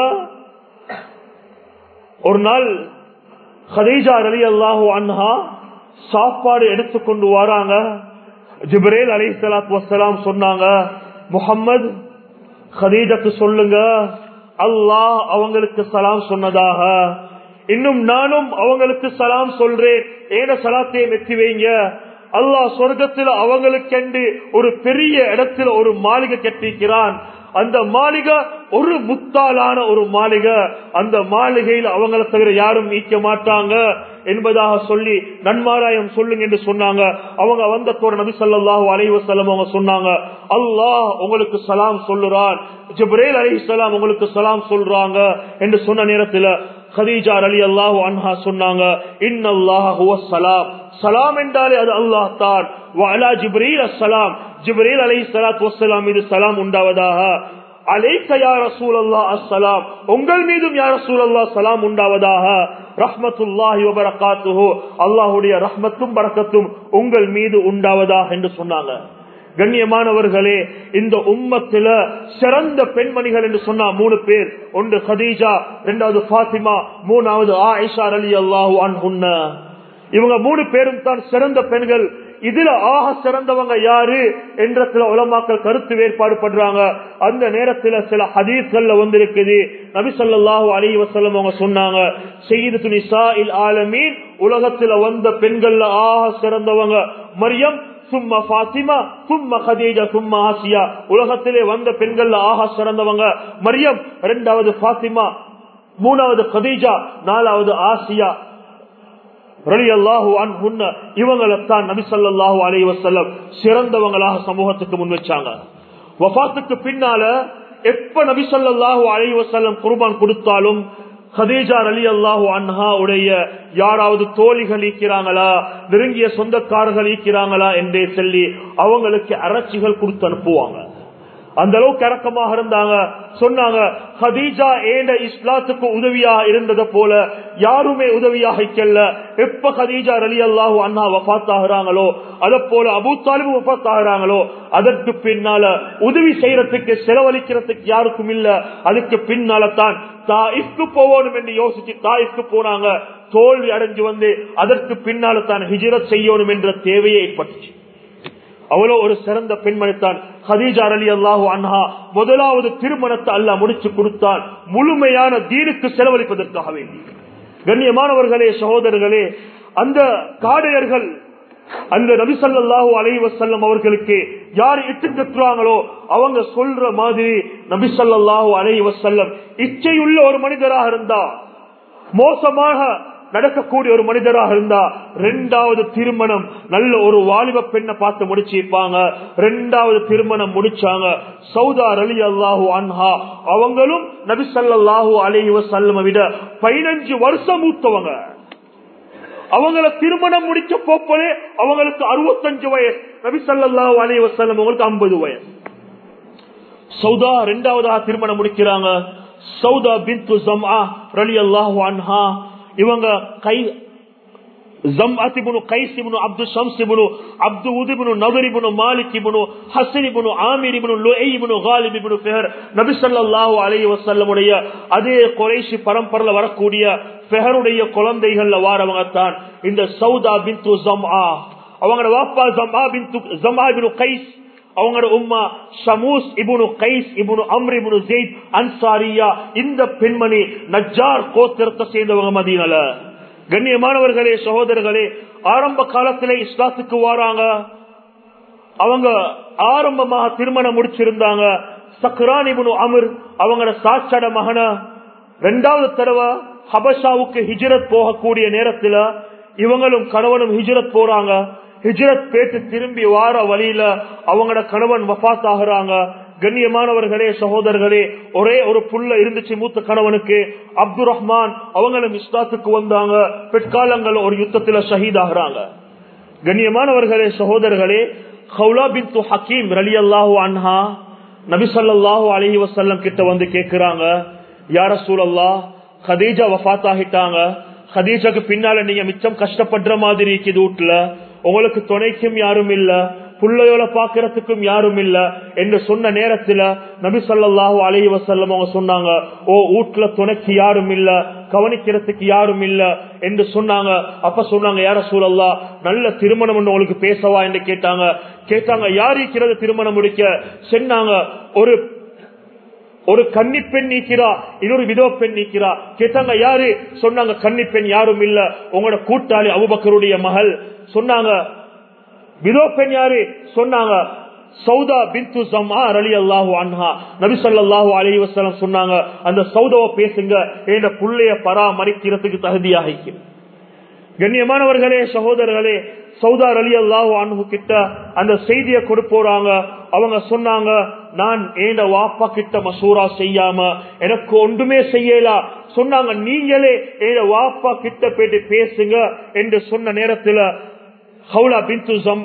ஒரு நாள் கதீஜா ரலியல்லாஹு அன்ஹா சாப்பாடு எடுத்துக்கொண்டு வராங்க. ஜிப்ரீல் அலைஹிஸ்ஸலாத்து வஸ்ஸலாம் சொன்னாங்க, முஹம்மது கதீஜாக்கு சொல்லுங்க அல்லாஹ் அவங்களுக்கு சலாம் சொன்னதாக. இன்னும் நானும் அவங்களுக்கு சலாம் சொல்றேன், ஏன சலாத்தை மெத்தி வைங்க. அல்லாஹ் சொர்க்கத்தில் அவங்களுக்கு ஒரு பெரிய இடத்துல ஒரு மாளிகை கட்டிக்கிறான். அந்த மாளிகை ஒரு முத்தாலான ஒரு மாளிகை. அந்த மாளிகையில் அவங்களை தவிர யாரும் நீக்க மாட்டாங்க என்பதாக சொல்லி நன்மாராயம் சொல்லுங்க என்று சொன்னாங்க. அவங்க வந்ததோட நபி ஸல்லல்லாஹு அலைஹி வஸல்லம் அவங்க சொன்னாங்க, அல்லாஹ் உங்களுக்கு சலாம் சொல்லுறான், ஜிப்ரீல் அலைஹிஸ்ஸலாம் உங்களுக்கு சலாம் சொல்றாங்க என்று சொன்ன நேரத்தில் கதீஜா ரலியல்லாஹு அன்ஹா சொன்னாங்க, இன்னல்லாஹ ஹுவஸ் ஸலாம், சலாம் என்றாலே அது அல்லாஹ் தான். வ அலா ஜிப்ரீல் அஸ்ஸலாம், ஜிப்ரீல் அலைஹிஸ்ஸலாத்து வஸ்ஸலாம் மீது சலாம் உண்டாவதாக. அலைக யா ரசூலல்லாஹ் அஸ்ஸலாம், உங்கள் மீதும் யா ரசூலல்லாஹ் சலாம் உண்டாவதாக. ரஹ்மத்துல்லாஹி வ பரகாத்துஹு, அல்லாஹ்வுடைய ரஹ்மத்தும் பரக்கத்தும் உங்கள் மீது உண்டாவதாக என்று சொன்னாங்க. கண்ணியமானவர்களே, இந்த உம்மத்தில சிறந்த பெண்மணிகள் என்று சொன்னா 3 பேர். ஒன்று கதீஜா, 2வது ஃபாத்திமா, 3வது ஆயிஷா ரலியல்லாஹு அன்ஹுன்ன. இவங்க 3 பேரும் தான் சிறந்த பெண்கள். இதுல ஆக சிறந்தவங்க யாரு என்ற சில உலமாக்கள் கருத்து வேறுபாடு பண்றாங்க. அந்த நேரத்தில் சில ஹதீஸ்கள்ல வந்திருக்குது. நபி ஸல்லல்லாஹு அலைஹி வஸல்லம் அவங்க சொன்னாங்க, சய்யிதத்து நிசாஇல் ஆலமீன், உலகத்துல வந்த பெண்கள்ல ஆக சிறந்தவங்க மரியம், சும்மா ஃபாத்திமா, சும்மா கதீஜா, சும்மா ஆசியா. உலகத்திலே வந்த பெண்கள்ல ஆக சிறந்தவங்க மரியம், 2வது ஃபாத்திமா, 3வது கதீஜா, 4வது ஆசியா ரலியல்லாஹு அன்ஹுன்ன. இவங்களைத்தான் நபி ஸல்லல்லாஹு அலைஹி வஸல்லம் சிறந்தவங்களாக சமூகத்துக்கு முன் வச்சாங்க. வஃபாத்துக்கு பின்னால எப்ப நபி ஸல்லல்லாஹு அலைஹி வஸல்லம் குர்பான் கொடுத்தாலும் கதீஜா ரலியல்லாஹு அன்ஹா உடைய யாராவது தோழிகள் ஈக்கிறாங்களா, நெருங்கிய சொந்தக்காரர்கள் ஈக்கிறாங்களா என்றே சொல்லி அவங்களுக்கு அரைச்சிகள் கொடுத்து அனுப்புவாங்க. அந்த அளவுக்கு இறக்கமாக இருந்தாங்க. சொன்னாங்க, கதீஜா ஏண்ட இஸ்லாத்துக்கு உதவியா இருந்தது போல யாருமே உதவியாக இருக்கல. எப்ப கதீஜா ரலியல்லாஹு அன்ஹா வஃபாத் ஆகுறாங்களோ, அத போல அபூ தாலிப் வஃபாத் ஆகுறாங்களோ, அதற்கு பின்னால உதவி செய்யறதுக்கு செலவழிக்கிறதுக்கு யாருக்கும் இல்ல. அதுக்கு பின்னால தான் தாயிஃப்க்கு போகணும் என்று யோசிச்சு தாயிஃப்க்கு போனாங்க. தோல்வி அடைஞ்சு வந்து அதற்கு பின்னால தான் ஹிஜ்ரத் செய்யணும் என்ற தேவையை ஏற்பட்டுச்சு. அவ்வளோ ஒரு சிறந்த பெண்மணித்தான் கதீஜா ரலியல்லாஹு அன்ஹா. முதலாவது திருமணத்தை அல்லாஹ் முடிச்சு கொடுத்தான், முழுமையான தீனுக்கு செலவழிப்பதற்காக வேண்டி. கண்ணியமானவர்களே, சகோதரர்களே, அந்த காடையர்கள் அந்த நபி ஸல்லல்லாஹு அலைஹி வஸல்லம் அவர்களுக்கு யார் இட்டு கட்டுறாங்களோ அவங்க சொல்ற மாதிரி நபி ஸல்லல்லாஹு அலைஹி வஸல்லம் இச்சையுள்ள ஒரு மனிதராக இருந்தா, மோசமாக நடக்கக்கூடிய ஒரு மனிதராக இருந்தா, 2வது திருமணம் நல்ல ஒரு வாலிப பெண்ணை பார்த்து முடிச்சிருப்பாங்க. 2வது திருமணம் முடிச்சாங்க. சௌதா ரலியல்லாஹு அன்ஹா அவங்களும் நபி ஸல்லல்லாஹு அலைஹி வஸல்லம் விட 15 வருஷம் மூத்தவங்க. அவங்கள திருமணம் முடிச்ச போப்பலே அவங்களுக்கு 65 வயசு, நபி ஸல்லல்லாஹு அலைஹி வஸல்லம் அவங்களுக்கு 50 வயசு. சௌதா 2வது திருமணம் முடிக்கிறாங்க. சௌதா பின்த் ஜம்ஆ ரலியல்லாஹு அன்ஹா. இவங்க ஜம்அத் இப்னு கைஸ் இப்னு அப்து ஷம்ஸ் இப்னு அப்து உத் இப்னு நதர் இப்னு மாலிக் இப்னு ஹஸன் இப்னு ஆமிர் இப்னு லுஐ இப்னு காலிப் இப்னு ஃபிஹர், நபி ஸல்லல்லாஹு அலைஹி வஸல்லம் உடைய அதே குறைஷி பரம்பரையில வரக்கூடிய ஃபிஹருடைய குழந்தைகள்ல வாரவங்க தான் இந்த சௌதா பின்த் ஜம்ஆ. அவங்களோட வாப்பா ஜம்ஆ இப்னு கைஸ், அவங்களோட உம்மா ஷமூஸ் இப்னு கைஸ் இப்னு அம்ர் இப்னு ஸைத் அன்சாரியா. இந்த பெண்மணி நஜ்ஜார் கோத்திரத்தை சேர்ந்தவங்க மதீனால. கண்ணியமானவர்களே, சகோதரர்களே, ஆரம்ப காலத்திலே இஸ்லாத்துக்கு வராங்க. அவங்க ஆரம்பமாக திருமணம் முடிச்சிருந்தாங்க. சக்ரான் இப்னு அம்ர் அவங்களோட சாட்சாட மகன 2வது தடவை ஹபஷாவுக்கு ஹிஜ்ரத் போகக்கூடிய நேரத்துல இவங்களும் கணவனும் ஹிஜ்ரத் போறாங்க. ஹிஜ்ரத் பேட்டு திரும்பி வார வழியில அவங்களோட கணவன் வஃபாத் ஆகுறாங்க. கண்ணியமானவர்களே, சகோதரர்களே, ஒரே ஒரு புள்ள இருந்துச்சு மூத்த கணவனுக்கு, அப்துல் ரஹ்மான். அவங்களும் இஸ்லாத்துக்கு வந்தாங்க. பிற்காலங்கள் ஒரு யுத்தத்துல ஷஹீத் ஆகுறாங்க. கண்ணியமானவர்களே, சகோதரர்களே, ஹவுலா பின்த் ஹக்கீம் ரலியல்லாஹு அன்ஹா நபி ஸல்லல்லாஹு அலைஹி வஸல்லம் கிட்ட வந்து கேக்குறாங்க, யா ரசூலல்லாஹ், கதீஜா வஃபாத் ஆகிட்டாங்க. கதீஜாக்கு பின்னால நீங்க மிச்சம் கஷ்டப்படுற மாதிரி இருக்குது. வீட்டுல உங்களுக்கு துணைக்கும் யாரும் இல்ல, புள்ளையோல பாக்குறதுக்கும் யாரும் இல்ல என்று சொன்ன நேரத்துல நபி ஸல்லல்லாஹு அலைஹி வஸல்லம் அவங்க சொன்னாங்க, ஓ வீட்டுல துணைக்கு யாரும் இல்ல, கவனிக்கிறதுக்கு யாரும் இல்ல என்று சொன்னாங்க. அப்ப சொன்னாங்க, யா ரசூலல்லாஹ், நல்ல திருமணம் உங்களுக்கு பேசவா என்று கேட்டாங்க. யார் இருக்கிறது திருமணம் முடிக்க? சொன்னாங்க, ஒரு கன்னி பெண் நீக்கிறா, இன்னொரு விதவ பெண் நீக்கிறா. கேட்டாங்க, யாரு? சொன்னாங்க, கன்னி பெண் யாரும் இல்ல, உங்களோட கூட்டாளி அபூபக்கருடைய மகள். சொன்னாங்க, விதவ பெண் யாரு? சொன்னாங்க, சௌதா பின்த் ஜம்ஆ ரலியல்லாஹு அன்ஹா. நபி ஸல்லல்லாஹு அலைஹி வஸல்லம் சொன்னாங்க, அந்த சௌதாவை பேசுங்க, என்ற புள்ளைய பராமரிக்கிறதுக்கு தகுதியாக. கண்ணியமானவர்களே, சகோதரர்களே, சௌதா ரலியல்லாஹு அன்ஹு கிட்ட அந்த செய்தியை கொடுப்போறாங்க. அவங்க சொன்னாங்க, நான் ஏண்ட வாப்பா கிட்ட மசூரா செய்யாம எனக்கு ஒன்றுமே செய்யலா. சொன்னாங்க, நீங்களே ஏண்ட வாப்பா கிட்ட போயிட்டு பேசுங்க என்று சொன்ன நேரத்துல ஹவுலா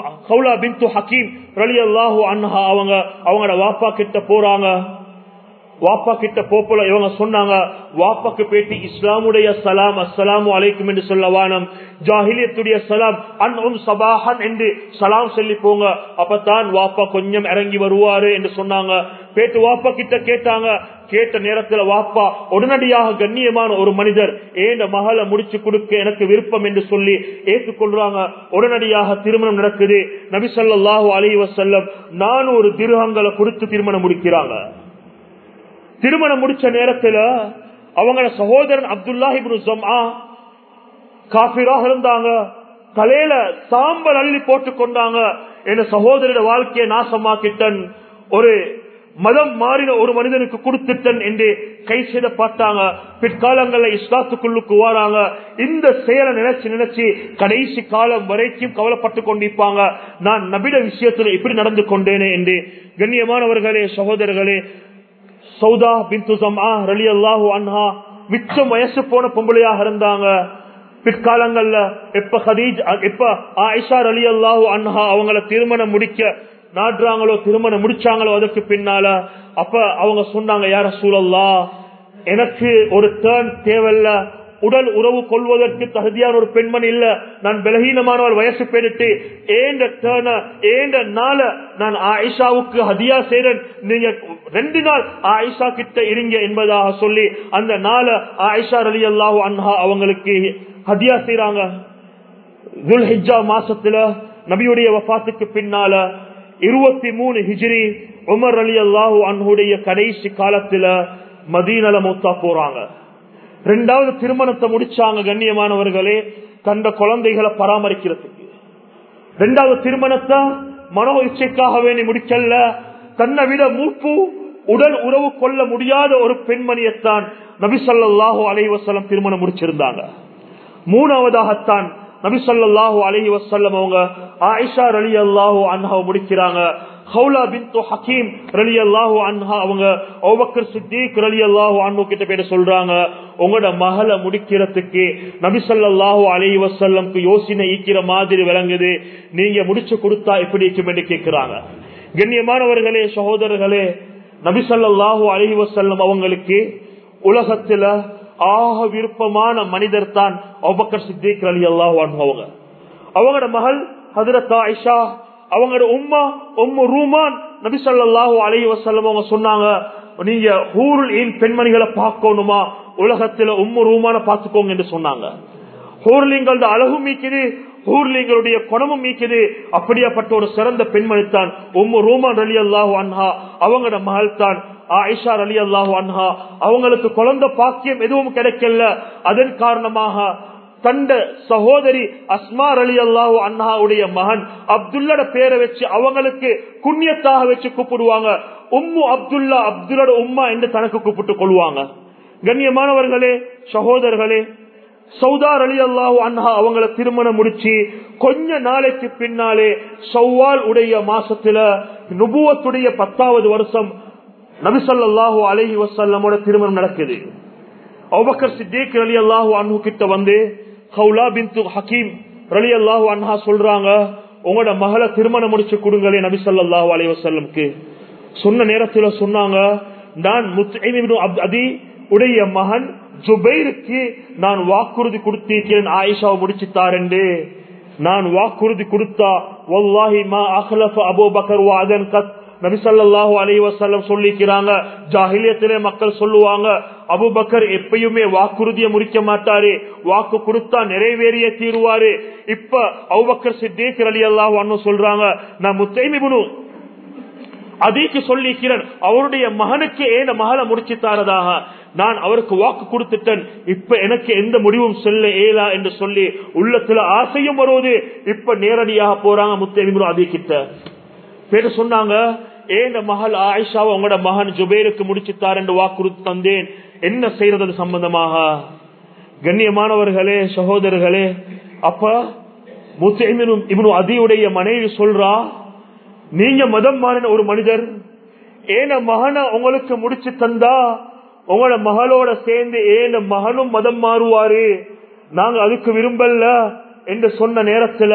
பின்த் ஹக்கீம் ரலியல்லாஹு அன்ஹா அவங்களோட வாப்பா கிட்ட போறாங்க. வாப்பா கிட்ட போல இவங்க சொன்னாங்க, வாப்பாக்கு பேட்டி இஸ்லாமுடைய சலாம் அஸ்ஸலாமு அலைக்கும் என்று சொல்லவானம், ஜாஹிலியத்துடைய சலாம் அன்உம் சபாஹன் என்று சலாம் சொல்லி போங்க, அப்பதான் வாப்பா கொஞ்சம் இறங்கி வருவாரு என்று சொன்னாங்க. பேட்டு வாப்பா கிட்ட கேட்டாங்க. கேட்ட நேரத்துல வாப்பா உடனடியாக கண்ணியமான ஒரு மனிதர் ஏண்ட மகளை முடிச்சு கொடுக்க எனக்கு விருப்பம் என்று சொல்லி ஏற்றுக்கொள்றாங்க. உடனடியாக திருமணம் நடக்குது. நபி ஸல்லல்லாஹு அலைஹி வஸல்லம் 400 திர்ஹங்களை கொடுத்து திருமணம் முடிக்கிறாங்க. திருமணம் முடிச்ச நேரத்துல அவங்களோட சகோதரன் அப்துல்லாஹ் இப்னு ஸம்ஆ காஃபிராக இருந்தாங்க. தலையில சாம்பல் அள்ளி போட்டு கொண்டாங்க. என் சகோதரோட வாழ்க்கையை நாசமாக்கிட்டன், ஒரு மதம் மாறின ஒரு மனிதனுக்கு கொடுத்துட்டன் என்று கை செய்த பார்த்தாங்க. பிற்காலங்கள்ல இஸ்லாத்துக்குள்ளுக்கு வராங்க. இந்த செயலை நினைச்சு கடைசி காலம் வரைக்கும் கவலைப்பட்டு கொண்டிருப்பாங்க, நான் நபிட விஷயத்துல இப்படி நடந்து கொண்டேனே என்று. கண்ணியமானவர்களே, சகோதரர்களே, சௌதா பின்து ஸம்ஆ ரலியல்லாஹு அன்ஹா மிச்சம் வயசு போன பொம்பளையாக இருந்தாங்க. பிற்காலங்கள்ல எப்ப ஆயிஷா ரலியல்லாஹு அன்ஹா அவங்கள திருமணம் முடிக்க நாடுறாங்களோ, திருமணம் முடிச்சாங்களோ, அதுக்கு பின்னால அப்ப அவங்க சொன்னாங்க, யா ரசூலல்லாஹ், எனக்கு ஒரு டர்ன் தேவையில்ல, உடல் உறவு கொள்வதற்கு தகுதியான ஒரு பெண்மணி இல்ல, நான் பலகீனமானவள், வயசு போயிட்டு ஏண்ட நாள நான் ஆயிஷாவுக்கு ஹதியா செய்றேன், நீங்க 2 நாள் ஆயிஷா கிட்ட இருங்க என்பதாக சொல்லி அந்த நாள ஆயிஷா ரலியல்லாஹு அன்ஹா அவங்களுக்கு ஹதியா செய்றாங்க. துல்ஹிஜ்ஜா மாசத்துல நபியுடைய வஃபாத்துக்கு பின்னால 23 ஹிஜ்ரி உமர் ரலியல்லாஹு அன்ஹுடைய கடைசி காலத்துல மதீனால மௌத்தா போறாங்க. 2வது திருமணத்தை முடிச்சாங்க. கண்ணியமானவர்களே, தந்த குழந்தைகளை பராமரிக்கிறதுக்கு 2வது திருமணத்தை மனோ இச்சைக்காக வேண்டி முடிக்கல, தன்னை விட மூப்பு உடல் உறவு கொள்ள முடியாத ஒரு பெண்மணியத்தான் நபி ஸல்லல்லாஹு அலைஹி வஸல்லம் திருமணம் முடிச்சிருந்தாங்க. 3வதாகத்தான் நபி ஸல்லல்லாஹு அலைஹி வஸல்லம் அவங்க ஆயிஷா ரலியல்லாஹு அன்ஹா முடிக்கிறாங்க. ஹவுலா பின்து ஹக்கீம் ரலியல்லாஹு அன்ஹா அவங்க அபூபக்கர் சித்திக் ரலியல்லாஹு அன்ஹு கிட்ட போய் சொல்றாங்க, உங்களோட மகளை முடிக்கிறதுக்கு நபி ஸல்லல்லாஹு அலைஹி வஸல்லம்க்கு யோசனை ஈக்கிற மாதிரி விளங்குது, நீங்க முடிச்சு கொடுத்தா எப்படி இருக்கும் என்று கேட்கிறாங்க. கண்ணியமானவர்களே, சகோதரர்களே, நபி ஸல்லல்லாஹு அலைஹி வஸல்லம் அவங்களுக்கு உலகத்துல ஆக விருப்பமான மனிதர் தான் அபூபக்கர் சித்திக் ரலியல்லாஹு அன்ஹு. அவங்களோட மகள் ஹஜ்ரத் ஆயிஷா, அவங்களோட உம்மு ரூமான், நபி ஸல்லல்லாஹு அலைஹி வஸல்லம் அவங்க சொன்னாங்க, நீங்க ஹூருல் ஈன் பெண்மணிகளை பார்க்கணுமா, உலகத்துல உம்மு ரூமான பார்த்துக்கோங்க என்று சொன்னாங்க. ஹூர்லிங்களோட அழகும் மீக்குது, ஹூர்லிங்களுடைய குணமும் மீக்குது. அப்படியாப்பட்ட ஒரு சிறந்த பெண்மணி தான் உம்மு ரூமான் ரலியல்லாஹு அன்ஹா. அவங்களோட மகள் தான் ஆயிஷா ரலியல்லாஹு அன்ஹா. அவங்களுக்கு குழந்தை பாக்கியம் எதுவும் கிடைக்கல. அதன் காரணமாக தண்ட சகோதரி அஸ்மா ரலியல்லாஹு அன்ஹாவுடைய மகன் அப்துல்லோட பேரை வச்சு அவங்களுக்கு குன்னியத்தாக வச்சு கூப்பிடுவாங்க. உம்மு அப்துல்லா, அப்துல்லோட உம்மா என்று தனக்கு கூப்பிட்டு கொள்வாங்க. கண்ணியமானவர்களே, சகோதரர்களே, சௌதா ரலியல்லாஹு அன்ஹா அவங்களை திருமணம் முடிச்சு கொஞ்ச நாளைக்கு பின்னாலே ஷவ்வால் உடைய மாசத்துல நுபுவத்துடைய 10வது வருஷம் நபி ஸல்லல்லாஹு அலைஹி வஸல்லமோட திருமணம் நடக்குது. அபூபக்கர் சித்திக் ரலியல்லாஹு அன்ஹு கிட்ட வந்து ஹவுலா பின்து ஹக்கீம் ரலியல்லாஹு அன்ஹா சொல்றாங்க, உங்களோட மகளை திருமணம் முடிச்சு கொடுங்களே நபி ஸல்லல்லாஹு அலைஹி வஸல்லம்க்கு. சொன்ன நேரத்துல சொன்னாங்க, நான் முத்இம் இப்னு அதி உடைய மகன் ஜுபைருக்கு நான் வாக்குறுதி கொடுத்திருக்கிறேன், ஆயிஷாவை முடிச்சு தாரண்டு. நான் வாக்குறுதி கொடுத்தா வல்லாஹி மா அக்லஃப அபூபக்கர் வஅதன் கத். நபி ஸல்லல்லாஹு அலைஹி வஸல்லம் சொல்லிக்கிறாங்க, ஜாஹிலியத்திலே மக்கள் சொல்லுவாங்க, அபூபக்கர் எப்பயுமே வாக்குறுதியை முடிக்க மாட்டாரு, வாக்கு கொடுத்தா நிறைவேறிய தீருவாரு. இப்ப அபூபக்கர் சித்திக் ரலியல்லாஹு அன்ஹு சொல்றாங்க, நான் முத்தைம் இப்னு அதிக்கு சொல்லிக்கிறேன், அவருடைய மகனுக்கு ஏன மகளை முடிச்சு தாரதாக நான் அவருக்கு வாக்கு கொடுத்துட்டேன். இப்ப எனக்கு எந்த முடிவும் சொல்ல ஏலா என்று சொல்லி உள்ளத்துல ஆசையும் வருவது. இப்ப நேரடியாக போறாங்க முத்தைம் இப்னு அதி கிட்ட பேரு சொன்னாங்க, ஏன் மகள் ஆயிஷாவை உங்களோட மகன் ஜுபைருக்கு முடிச்சுத்தார் என்று வாக்குறுதி தந்தேன், என்ன செய்யறது சம்பந்தமாக. கண்ணியமானவர்களே, சகோதரர்களே, அப்ப முத்தைம் இப்னு அதியுடைய மனைவி சொல்றா, நீங்க மதம் மாறின ஒரு மனிதர், ஏன மகனை உங்களுக்கு முடிச்சு தந்தா உங்களோட மகளோட சேர்ந்து ஏன மகனும் மதம் மாறுவாரு, நாங்க அதுக்கு விரும்பல என்று சொன்ன நேரத்துல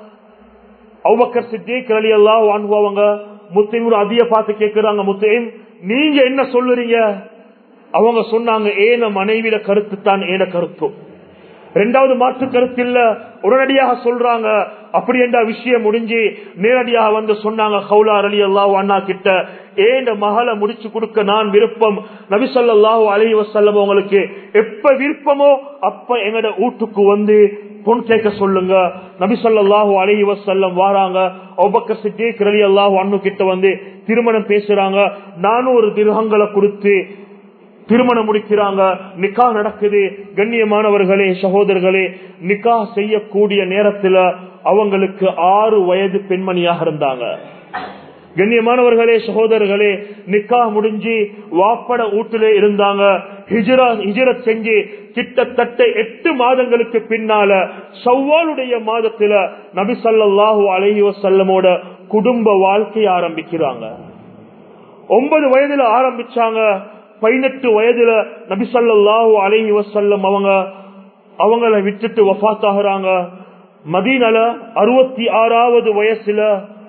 அபூபக்கர் சித்திக் ரலியல்லாஹு அன்ஹு அவங்க முத்தைம் அதிய பார்த்து கேட்கிறாங்க, முத்தைம் நீங்க என்ன சொல்லுறீங்க? அவங்க சொன்னாங்க, ஏன மனைவிட கருத்து தான் ஏன கருத்தும், இரண்டாவது மாற்று கருத்து இல்ல. உடனடியாக சொல்றாங்க. அப்படி என்ற விஷயம் முடிஞ்சு நேரடியாக வந்து சொன்னாங்க ஹவுலா ரலியல்லாஹு அன்ஹா கிட்ட, ஏண்ட மகளை முடிச்சு கொடுக்க நான் விருப்பம். நபி ஸல்லல்லாஹு அலைஹி வஸல்லம் உங்களுக்கு எப்ப விருப்பமோ அப்ப எங்கட வீட்டுக்கு வந்து பொன் கேட்க சொல்லுங்க. நபி ஸல்லல்லாஹு அலைஹி வஸல்லம் வாராங்க. அபூபக்கர் சித்திக் ரலியல்லாஹு அன்ஹு கிட்ட வந்து திருமணம் பேசுறாங்க. 400 திர்ஹங்களை கொடுத்து திருமணம் முடிக்கிறாங்க. நிக்கா நடக்குது. கண்ணியமானவர்களே, சகோதரர்களே, நிக்கா செய்யக்கூடிய நேரத்தில் அவங்களுக்கு 6 வயது பெண்மணியாக இருந்தாங்க. கண்ணியமானவர்களே, சகோதரர்களே, நிக்கா முடிஞ்சு வாப்பட வீட்டிலே இருந்தாங்க. ஹிஜ்ரத் செஞ்சு கிட்டத்தட்ட 8 மாதங்களுக்கு பின்னால ஷவ்வாலுடைய மாதத்துல நபி ஸல்லல்லாஹு அலைஹி வஸல்லமோட குடும்ப வாழ்க்கையை ஆரம்பிக்கிறாங்க. 9 வயதுல ஆரம்பிச்சாங்க. 18 வயதுல நபி ஸல்லல்லாஹு அலைஹி வஸல்லம் அவங்கள விட்டுட்டு வஃபாத் ஆகுறாங்க. மதீனால 66வது வயசுல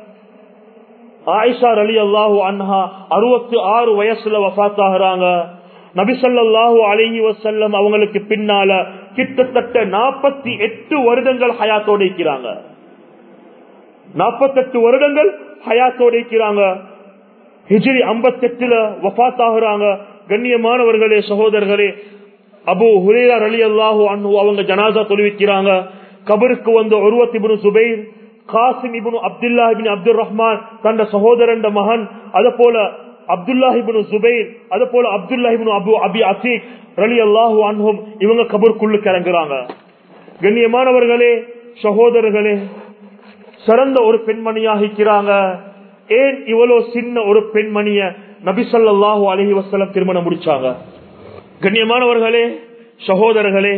ஆயிஷா ரலியல்லாஹு அன்ஹா 66 வயசுல வஃபாத் ஆகுறாங்க. நபி ஸல்லல்லாஹு அலைஹி வஸல்லம் அவங்களுக்கு பின்னால கிட்டத்தட்ட 48 வருடங்கள் ஹயாத்தோட இருக்கிறாங்க. 48 வருடங்கள் ஹயாத்தோட இருக்கிறாங்க. ஹிஜ்ரி 58ல வஃபாத் ஆகுறாங்க. கண்ணியமானவர்களே, சகோதரர்களே, அபூ ஹுரைரா ரலியல்லாஹு அன்ஹு அவங்க ஜனாஸா தொழுவிக்கிறாங்க. கபருக்கு வந்து உர்வத் இப்னு சுபைர், காசிம் இப்னு அப்துல்லாஹ் இப்னு அப்துர் ரஹ்மான் தந்த சகோதரன் மகன், அதேபோல அப்துல்லாஹ் இப்னு சுபைர், அதேபோல அப்துல்லாஹ் இப்னு அபி அத்தீக் ரலியல்லாஹு அன்ஹும் இவங்க கபருக்குள்ள இறங்குறாங்க. கண்ணியமானவர்களே, சகோதரர்களே, சிறந்த ஒரு பெண்மணியாக இருக்கிறாங்க. ஏன் இவ்வளவு சின்ன ஒரு பெண்மணிய நபி ஸல்லல்லாஹு அலைஹி வஸல்லம் திருமணம் முடிச்சாங்க? கண்ணியமானவர்களே, சகோதரர்களே,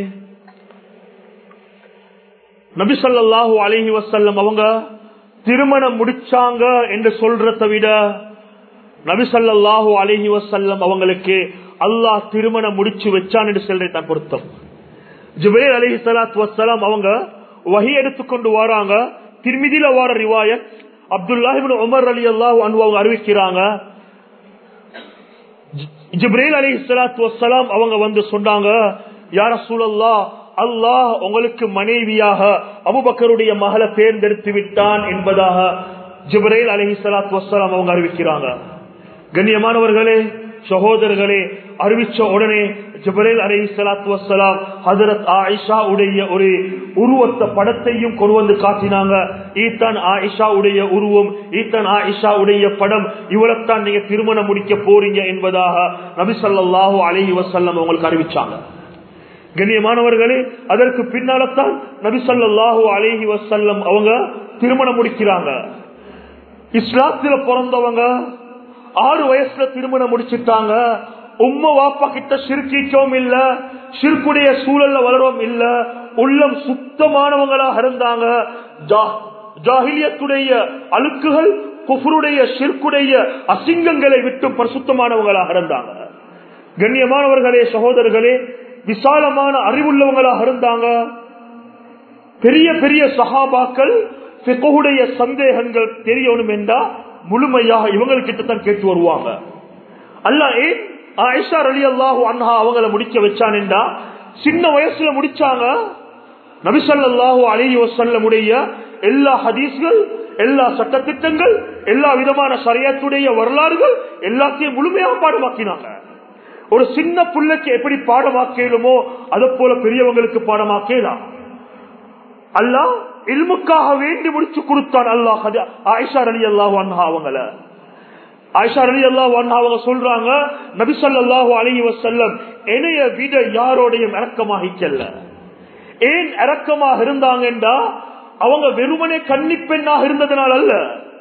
நபி ஸல்லல்லாஹு அலைஹி வஸல்லம் அவங்க திருமணம் முடிச்சாங்க என்று சொல்றதை விட நபி ஸல்லல்லாஹு அலைஹி வஸல்லம் அவங்களுக்கு அல்லாஹ் திருமணம் முடிச்சு வச்சான் என்று சொல்றதை தான் பொருத்தம். ஜிப்ரீல் அலைஹிஸ்ஸலாத்து வஸ்ஸலாம் அவங்க வஹி எடுத்துக்கொண்டு வராங்க. திர்மிதில வர ரிவாயத் அப்துல்லாஹ் இப்னு உமர் ரலியல்லாஹு அன்ஹு அவங்க அறிவிக்கிறாங்க. ஜிப்ரீல் அலைஹிஸ்ஸலாத்து வஸ்ஸலாம் அவங்க வந்து சொன்னாங்க, யா ரசூலல்லாஹ், அல்லாஹ் உங்களுக்கு மனைவியாக அபூபக்கருடைய மகளை தேர்ந்தெடுத்து விட்டான் என்பதாக ஜிப்ரீல் அலைஹிஸ்ஸலாத்து வஸ்ஸலாம் அவங்க அறிவிக்கிறாங்க. கண்ணியமானவர்களே, சகோதரர்களே, அறிவிச்ச உடனே ஜிப்ரீல் அலைஹிஸ்ஸலாத்து வஸ்ஸலாம் ஹஜ்ரத் ஆயிஷா உடைய ஒரு உருவத்த படத்தையும் கொண்டு வந்து காட்டினாங்க. ஈத்தான் ஆயிஷா உடைய உருவம், ஈத்தான் ஆயிஷா உடைய படம், இவளைத்தான் நீங்க திருமணம் முடிக்க போறீங்க என்பதாக நபி ஸல்லல்லாஹு அலைஹி வஸல்லம் அவங்களுக்கு அறிவிச்சாங்க. கண்ணியமானவர்களே, அதற்கு பின்னால்தான் நபி ஸல்லல்லாஹு அலைஹி வஸல்லம் அவங்க திருமணம் முடிக்கிறாங்க. இஸ்லாத்துல பிறந்தவங்க 6 வயசுல திருமணம் முடிச்சிட்டாங்க. உம்ம வாப்பா கிட்ட ஷிர்கிக்கவும் இல்ல, ஷிர்குடைய சூழல்ல வளரவும் இல்ல, உள்ளம் சுத்தமானவங்களாக இருந்தாங்க. ஜாஹிலியத்துடைய அழுக்குகள், குஃப்ருடைய ஷிர்குடைய அசிங்கங்களை விட்டு பரிசுத்தமானவங்களாக இருந்தாங்க. கண்ணியமானவர்களே, சகோதரர்களே, விசாலமான அறிவுள்ளவங்களாக இருந்தாங்க. பெரிய பெரிய சஹாபாக்கள் ஃபிக்ஹுடைய சந்தேகங்கள் தெரியணும் என்றா முழுமையாக இவங்ககிட்ட தான் கேட்டு வருவாங்க. அல்லாஹ் ஏன் ஆயிஷா ரலியல்லாஹு அன்ஹா அவங்கள முடிக்க வச்சான் என்றா, சின்ன வயசுல முடிச்சாங்க. நபி ஸல்லல்லாஹு அலைஹி வஸல்லம் உடைய எல்லா ஹதீஸ்கள், எல்லா சட்டத்திட்டங்கள், எல்லா விதமான ஷரியத்துடைய வரலாறுகள் எல்லாத்தையும் முழுமையாக பாடமாக்கினாங்க. ஒரு சின்ன புள்ளைக்கு எப்படி பாடமாக்கலுமோ அதை போல பெரியவங்களுக்கு பாடமாக்கலாம். அல்லாஹ் இல்முக்காக வேண்டி முடிச்சு கொடுத்தான். அல்லாஹ் ஆயிஷா ரலியல்லாஹு அன்ஹா அவங்கள, ஆயிஷா ரலியல்லாஹு அன்ஹா அவங்க சொல்றாங்க, நபி ஸல்லல்லாஹு அலைஹி வஸல்லம் என்னைய விட யாரோடையும் இரக்கமாக இருக்கல. ஏன் இரக்கமாக இருந்தாங்கன்றா, அவங்க வெறுமனே கன்னி பெண்ணாக இருந்ததனால் அல்ல,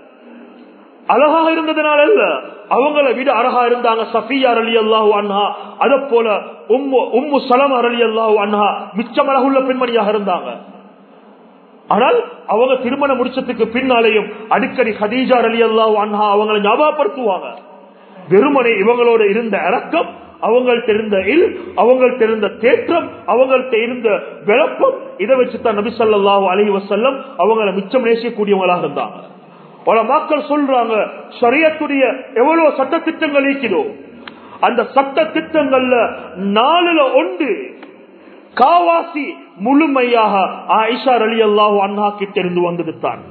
அழகாக இருந்ததனால் அல்ல, அவங்கள விட அழகா இருந்தாங்க. சஃபியா ரலியல்லாஹு அன்ஹா, அத போல உம்மு சலமா ரலியல்லாஹு அன்ஹா மிச்சம் அழகுள்ள பெண்மணியாக இருந்தாங்க. ஆனால் அவங்க திருமணம் முடிச்சதுக்கு பின்னாலேயும் அடிக்கடி ஹதீஜா ரலியல்லாஹு அன்ஹா அவங்களை ஞாபகப்படுத்துவாங்க. வெறுமனே இவங்களோட இருந்த இரக்கம், அவங்கள்ட்ட இருந்த அவங்கள்ட்ட இருந்த தேற்றம், அவங்கள்ட்ட இருந்த விளப்பம், இதை வச்சுதான் நபி ஸல்லல்லாஹு அலைஹி வஸல்லம் அவங்களை மிச்சம் நேசிக்கக்கூடியவங்களாக இருந்தாங்க. பல மக்கள் சொல்றாங்க ஷரியத்துடைய எவ்வளவு சட்ட திட்டங்கள் இருக்கிறதோ அந்த சட்ட திட்டங்கள்ல 4 காவாசி முழுமையாக ஆயிஷா ரலியல்லாஹு அன்ஹா கிட்ட இருந்து வந்தது தான்.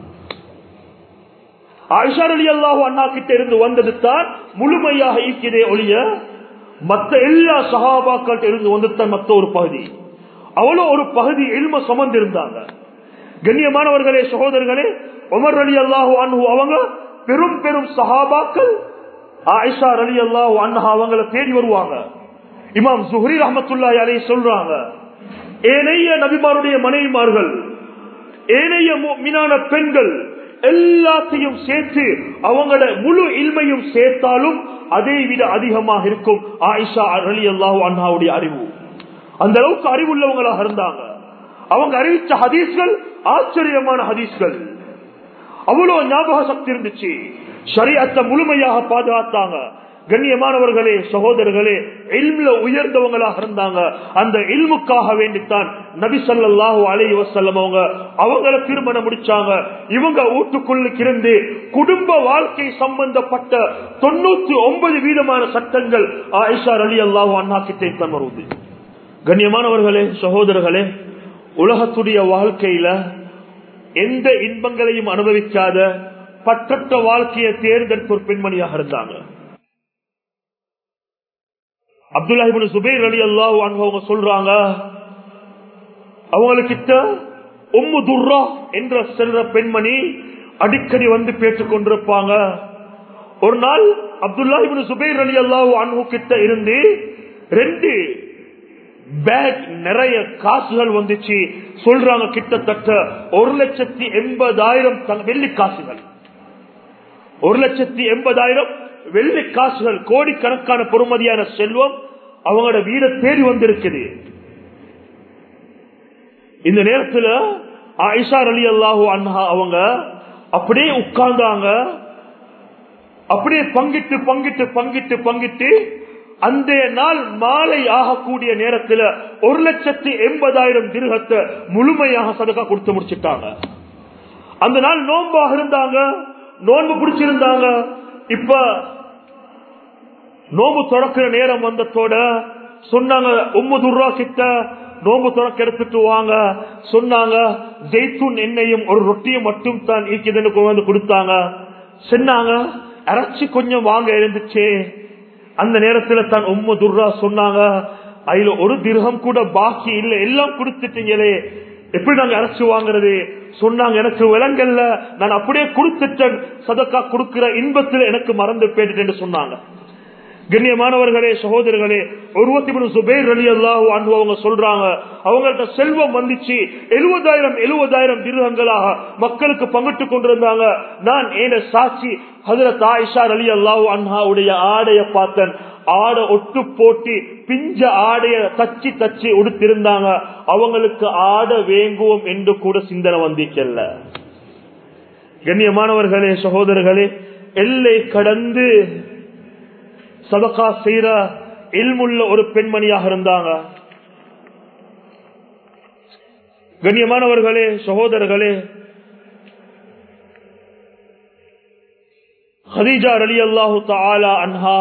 ஆயிஷா ரலியல்லாஹு அன்ஹா கிட்ட இருந்து வந்தது தான் முழுமையாக இருக்கிறதே ஒழிய மற்ற எல்லா சஹாபாக்கள் இருந்து வந்தது மற்ற ஒரு பகுதி. அவ்வளவு ஒரு பகுதி இல்ம சுமந்திருந்தாங்க. கண்ணியமானவர்களே, சகோதரர்களே, உமர் ரலியல்லாஹு அன்ஹு அவங்க பெரும் பெரும் சஹாபாக்கள் ஆயிஷா ரலியல்லாஹு அன்ஹா அவங்கள தேடி வருவாங்க. இமாம் ஸுஹ்ரி ரஹ்மத்துல்லாஹி அலைஹி சொல்றாங்க, ஏனைய நபிமாருடைய மனைவிமார்கள், ஏனைய முஃமினான பெண்கள் எல்லாத்தையும் சேர்த்து அவங்களோட முழு இல்மையும் சேர்த்தாலும் அதை விட அதிகமாக இருக்கும் ஆயிஷா ரலியல்லாஹு அன்ஹாவுடைய அறிவு. அந்த அளவுக்கு அறிவுள்ளவங்களாக இருந்தாங்க. அவங்க அறிவிச்ச ஹதீஸ்கள் ஆச்சரியமான ஹதீஸ்கள். அவ்வளவு ஞாபக சக்தி இருந்துச்சு. ஷரியத்தை முழுமையாக பாதுகாத்தாங்க. கண்ணியமானவர்களே, சகோதரர்களே, இல்ம்ல உயர்ந்தவங்களாக இருந்தாங்க. அந்த இல்முக்காக வேண்டித்தான் நபி ஸல்லல்லாஹு அலைஹி வஸல்லம் அவங்கள திருமணம் முடிச்சாங்க. இவங்க வீட்டுக்குள்ளுக்கு இருந்து குடும்ப வாழ்க்கை சம்பந்தப்பட்ட 99% சட்டங்கள் ஆயிஷா ரலியல்லாஹு அன்ஹா கிட்டே தான் வருது. கண்ணியமானவர்களே, சகோதரர்களே, உலகத்துடைய வாழ்க்கையில எந்த இன்பங்களையும் அனுபவிக்காத பற்றற்ற வாழ்க்கையை தேர்ந்தெடுத்த ஒரு பெண்மணியாக இருந்தாங்க. அப்துல்லாஹ் இப்னு ஸுபைர் ரலியல்லாஹு அன்ஹு அவங்க சொல்றாங்க, அவங்களுக்கிட்ட உம்மு துர்ரா என்ற செல்ற பெண்மணி அடிக்கடி வந்து பேசிக் கொண்டிருப்பாங்க. ஒரு நாள் அப்துல்லாஹ் இப்னு ஸுபைர் ரலியல்லாஹு அன்ஹு கிட்ட இருந்து 2 பேக் நிறைய காசுகள் வந்துச்சு. சொல்றாங்க கிட்டத்தட்ட 1,80,000 வெள்ளி காசுகள். 1,80,000 வெள்ளி காசுகள், கோடிக்கணக்கான பொறுமதியான செல்வம் அவங்களோட வீட தேடி வந்திருக்குது. இந்த நேரத்தில் ஆயிஷா ரலியல்லாஹு அன்ஹா அவங்க அப்படியே உட்கார்ந்தாங்க. அப்படியே பங்கிட்டு பங்கிட்டு பங்கிட்டு பங்கிட்டு அந்த நாள் மாலை ஆகக்கூடிய நேரத்தில் 1,80,000 திர்ஹத்தை முழுமையாக சதகா கொடுத்து முடிச்சிட்டாங்க. அந்த நாள் நோன்பாக இருந்தாங்க, நோன்பு பிடிச்சிருந்தாங்க. இப்ப நோம்பு துறக்கிற நேரம் வந்ததோட சொன்னாங்க, உம்மு துர்ரா கிட்ட நோம்பு துறக்க எடுத்துட்டு வாங்க சொன்னாங்க. ஜெய்தூன் எண்ணெயும் ஒரு ரொட்டியும் மட்டும் தான் இருக்குதுன்னு கொண்டு கொடுத்தாங்க. சொன்னாங்க, அரைச்சி கொஞ்சம் வாங்க இருந்துச்சு. அந்த நேரத்தில் தான் உம்மு துர்ரா சொன்னாங்க, அதுல 1 திர்ஹம் கூட பாக்கி இல்லை, எல்லாம் கொடுத்துட்டீங்களே, எப்படி நாங்க அரைச்சு வாங்குறது சொன்னாங்க. எனக்கு விலங்கல்ல, நான் அப்படியே கொடுத்துட்டேன், சதக்கா கொடுக்கிற இன்பத்தில் எனக்கு மறந்து போயிட்டு சொன்னாங்க. கண்ணியமானவர்களே, சகோதரர்களே, உர்வத் இப்னு ஸுபைர் ரலியல்லாஹு அன்ஹு அவங்க சொல்றாங்க, அவங்கள்ட்ட செல்வம் வந்துச்சு. 70,000 திர்ஹங்களாக மக்களுக்கு பங்கிட்டு கொண்டிருந்தாங்க. நான் ஏன சாட்சி ஹஜ்ரத் ஆயிஷா ரலியல்லாஹு அன்ஹாவுடைய ஆடைய பார்த்தேன். ஆடை ஒட்டு போட்டு பிஞ்ச ஆடைய தச்சு தச்சு உடுத்திருந்தாங்க. அவங்களுக்கு ஆடை வேங்குவோம் என்று கூட சிந்தனை வந்திக்கல்ல. கண்ணியமானவர்களே, சகோதரர்களே, எல்லை கடந்து சதகா செய்யற இல்முள்ள ஒரு பெண்மணியாக இருந்தாங்க. கண்ணியமானவர்களே, சகோதரர்களே, ஹதீஜா ரலியல்லாஹு தஆலா அன்ஹா,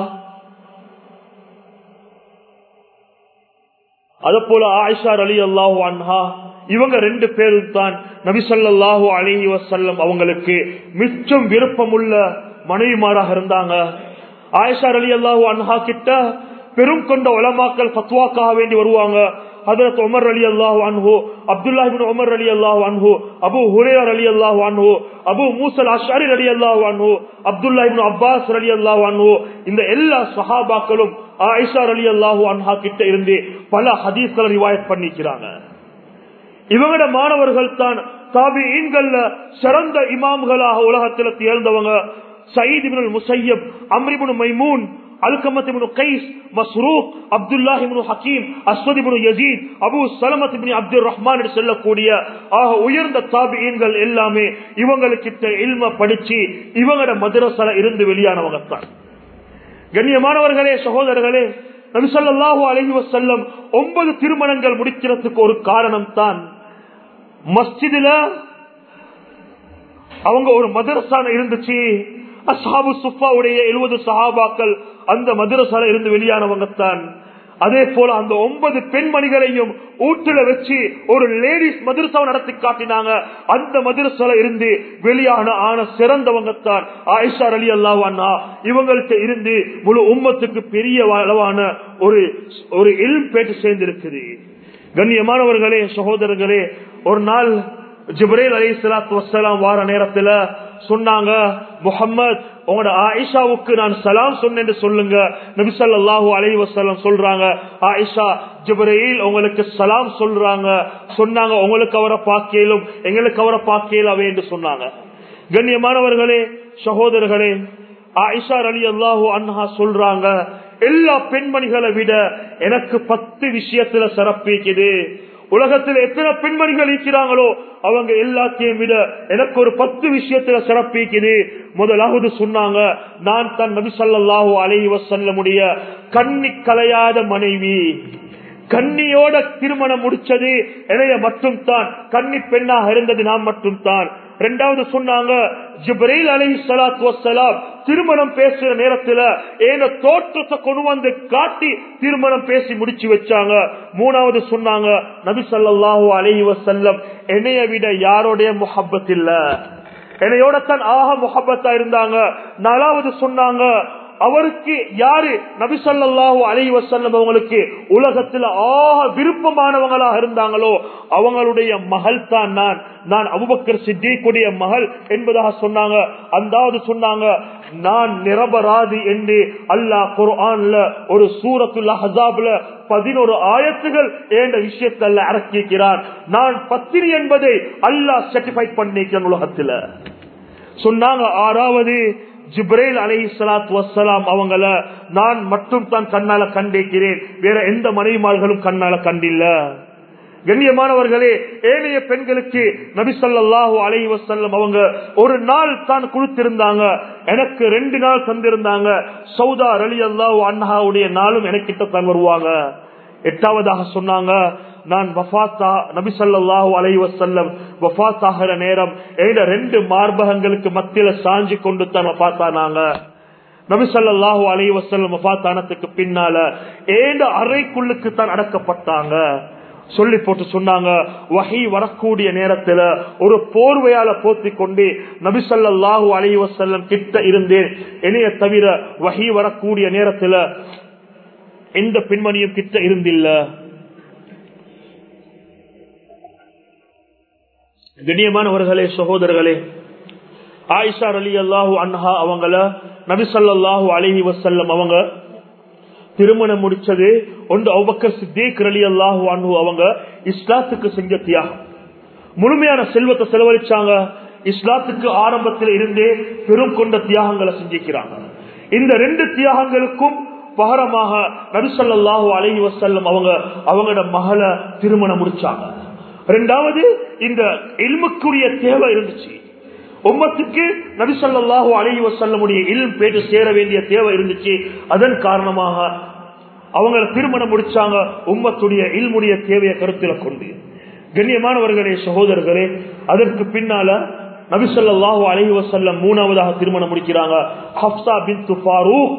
அதேபோல ஆயிஷா ரலியல்லாஹு அன்ஹா, இவங்க 2 பேரும் தான் நபி ஸல்லல்லாஹு அலைஹி வஸல்லம் அவங்களுக்கு மிச்சம் விருப்பமுள்ள மனைவிமாராக இருந்தாங்க. ஆயிஷா ரலியல்லாஹு அன்ஹா கிட்ட பெரும் கொண்ட உலமாக்கள் ஃபத்வாக்காக வேண்டி வருவாங்க. ஹஜ்ரத் உமர் ரலியல்லாஹு அன்ஹு, அப்துல்லாஹ் இப்னு உமர் ரலியல்லாஹு அன்ஹு, அபூ ஹுரைரா ரலியல்லாஹு அன்ஹு, அபூ மூஸா அல்-அஷ்அரி ரலியல்லாஹு அன்ஹு, அப்துல்லாஹ் இப்னு அப்பாஸ் ரலியல்லாஹு அன்ஹு, இந்த எல்லா சஹாபாக்களும் ஆயிஷா ரலியல்லாஹு அன்ஹா கிட்ட இருந்து பல ஹதீஸ்களை ரிவாயத் பண்ணிக்கிறாங்க. இவங்களோட மாணவர்கள் தான் தாபிஈன்கள்ல சிறந்த இமாம்களாக உலகத்தில் திகழ்ந்தவங்க. சயீத் இப்னு முஸையப், அம்ர் இப்னு மைமூன், அல்கமத் இப்னு கைஸ், மஸ்ரூக், அப்துல்லாஹ் இப்னு ஹக்கீம், அஸ்வத் இப்னு யஸீத், அபூ ஸலமத் இப்னு அப்துர் ரஹ்மான் என்று சொல்லக்கூடிய உயர்ந்த தாபிஈன்கள் எல்லாமே இவங்களுக்கிட்ட இல்ம படிச்சு இவங்களோட மதரஸால இருந்து வெளியானவங்க தான். கண்ணியமானவர்களே, சகோதரர்களே, நபி ஸல்லல்லாஹு அலைஹி வஸல்லம் 9 திருமணங்கள் முடிக்கிறதுக்கு ஒரு காரணம் தான் மஸ்ஜிதுல அவங்க ஒரு மதரசா இருந்துச்சு. அஸ்ஹாபு சுஃபாவுடைய 70 சஹாபாக்கள் அந்த மதரசால இருந்து வெளியானவங்க தான். அதே போல அந்த 9 பெண்மணிகளையும் ஊட்டுல வச்சு ஒரு லேடிஸ் மதரசாவை நடத்தி காட்டினாங்க. அந்த மதரசால இருந்து வெளியான சிறந்தவங்க தான் ஆயிஷா ரலியல்லாஹு அன்ஹா. இவங்கள்ட்ட இருந்து முழு உம்மத்துக்கு பெரிய அளவான ஒரு இல்ம் பேட்டு சேர்ந்திருக்குது. கண்ணியமானவர்களே, சகோதரர்களே, ஒரு நாள் ஜிப்ரீல் அலைஹிஸ்ஸலாத்து வஸ்ஸலாம் வார நேரத்துல சொன்னாங்க, முஹம்மத் உங்களோட ஆயிஷாவுக்கு நான் சலாம் சொன்னேன்னு சொல்லுங்க. நபி ஸல்லல்லாஹு அலைஹி வஸல்லம் சொல்றாங்க, ஆயிஷா ஜிப்ரீல் உங்களுக்கு சலாம் சொன்னாங்க, உங்களுக்கு அவரை பார்க்கலும் எங்களுக்கு அவரை பார்க்கலாவே என்று சொன்னாங்க. கண்ணியமானவர்களே, சகோதரர்களே, ஆயிஷா ரலியல்லாஹு அன்ஹா சொல்றாங்க, எல்லா பெண்மணிகளை விட எனக்கு 10 விஷயத்துல சிறப்பிக்குது. உலகத்தில் எத்தனை பெண்மணிகள் இருக்கிறாங்களோ அவங்க எல்லாத்தையும் விட எனக்கு ஒரு 10 விஷயத்துல சிறப்பிக்குது. முதலாவது சொன்னாங்க, நான் தான் நபி ஸல்லல்லாஹு அலைஹி வஸல்லமுடைய கண்ணி கலையாத மனைவி. கண்ணியோட திருமணம் முடிச்சது என்னைய மட்டும் தான், கன்னி பெண்ணாக இருந்தது நான் மட்டும் தான். இரண்டாவது சொன்னாங்க, ஜிப்ரீல் அலைஹிஸ்ஸலாத்து வஸ்ஸலாம் திருமணம் பேசுற நேரத்துல ஏன தோற்றத்தை கொண்டு வந்து காட்டி திருமணம் பேசி முடிச்சு வச்சாங்க. மூணாவது சொன்னாங்க, நபி ஸல்லல்லாஹு அலைஹி வஸல்லம் என்னைய விட யாரோடைய முஹப்பத் இல்ல, என்னையோட தான் ஆக முஹப்பத்தா இருந்தாங்க. நாலாவது சொன்னாங்க, அவருக்கு யாரு நபி ஸல்லல்லாஹு அலைஹி வஸல்லம் அவங்களுக்கு உலகத்துல ஆக விருப்பமானவங்களா இருந்தாங்களோ அவங்களுடைய மகள் தான் நான் அபூபக்கர் சித்திக்குடைய மகள் என்பதாக சொன்னாங்க. அந்தாவது சொன்னாங்க, நான் நிரபராதி என்று அல்லாஹ் குர்ஆன்ல ஒரு சூரத்துல் அஹ்ஸாப்ல 11 ஆயத்துகள் என்ற விஷயத்துல இறக்கிக்கிறான். நான் பத்தினி என்பதை அல்லாஹ் சர்டிஃபை பண்ணிக்கிறான் உலகத்துல சொன்னாங்க. ஆறாவது, ஜிப்ரீல் அலைஹிஸ்ஸலாத்து வஸ்ஸலாம் அவங்கள நான் மட்டும் தான் கண்ணால கண்டிருக்கிறேன், வேற எந்த மனைவிமார்களும் கண்ணால கண்டில்ல. கண்ணியமானவர்களே, ஏனைய பெண்களுக்கு நபி ஸல்லல்லாஹு அலைஹி வஸல்லம் அவங்க ஒரு நாள் தான் கொடுத்திருந்தாங்க, எனக்கு 2 நாள் தந்திருந்தாங்க. சௌதா ரலியல்லாஹு அன்ஹாவுடைய நாளும் எனக்கிட்ட தான் வருவாங்க. எட்டாவதாக சொன்னாங்க, நான் நபி ஸல்லல்லாஹு அலைஹி வஸல்லம் வஃபாத் ஆகிற நேரம் 2 மார்பகங்களுக்கு மத்தியில சாஞ்சி கொண்டு தான் வஃபாத் ஆனாங்க. நபி ஸல்லல்லாஹு அலைஹி வஸல்லம் வஃபாத் ஆனதுக்கு பின்னால 7 அறைக்குள்ளுக்கு தான் அடக்கப்பட்டாங்க. சொல்லி போட்டு சொன்னாங்க, வஹி வரக்கூடிய நேரத்துல ஒரு போர்வையால போத்தி கொண்டு நபி ஸல்லல்லாஹு அலைஹி வஸல்லம் கிட்ட இருந்தேன். என்னைய தவிர வஹி வரக்கூடிய நேரத்துல எந்த பெண்மணியும் கிட்ட இருந்தில்ல. கண்ணியமானவர்களே, சகோதரர்களே, ஆயிஷா ரலியல்லாஹு அன்ஹா அவங்கள நபி ஸல்லல்லாஹு அலைஹி வஸல்லம் அவங்க திருமணம் முடிச்சது ஒன்று அபூபக்கர் சித்திக் ரலியல்லாஹு அன்ஹு அவங்க இஸ்லாத்துக்கு செஞ்ச தியாகம். முழுமையான செல்வத்தை செலவழிச்சாங்க. இஸ்லாத்துக்கு ஆரம்பத்தில் இருந்தே பெரும் கொண்ட தியாகங்களை செஞ்சிருக்கிறாங்க. இந்த 2 தியாகங்களுக்கும் பகரமாக நபி ஸல்லல்லாஹு அலைஹி வஸல்லம் அவங்களோட மகளை திருமணம் முடிச்சாங்க. இரண்டாவது, இந்த இல்முக்குரிய தேவை இருந்துச்சு. உம்மத்துக்கு நபி ஸல்லல்லாஹு அலைஹி வஸல்லமுடைய இல்ம் பேட்டு சேர வேண்டிய தேவை இருந்துச்சு. அதன் காரணமாக அவங்கள திருமணம் முடிச்சாங்க, உம்மத்துடைய இல்முடைய தேவையை கருத்தில் கொண்டு. கண்ணியமானவர்களே, சகோதரர்களே, அதற்கு பின்னால நபி ஸல்லல்லாஹு அலைஹி வஸல்லம் 3ஆவதாக திருமணம் முடிக்கிறாங்க. ஹப்ஸா பின்த் ஃபாரூக்,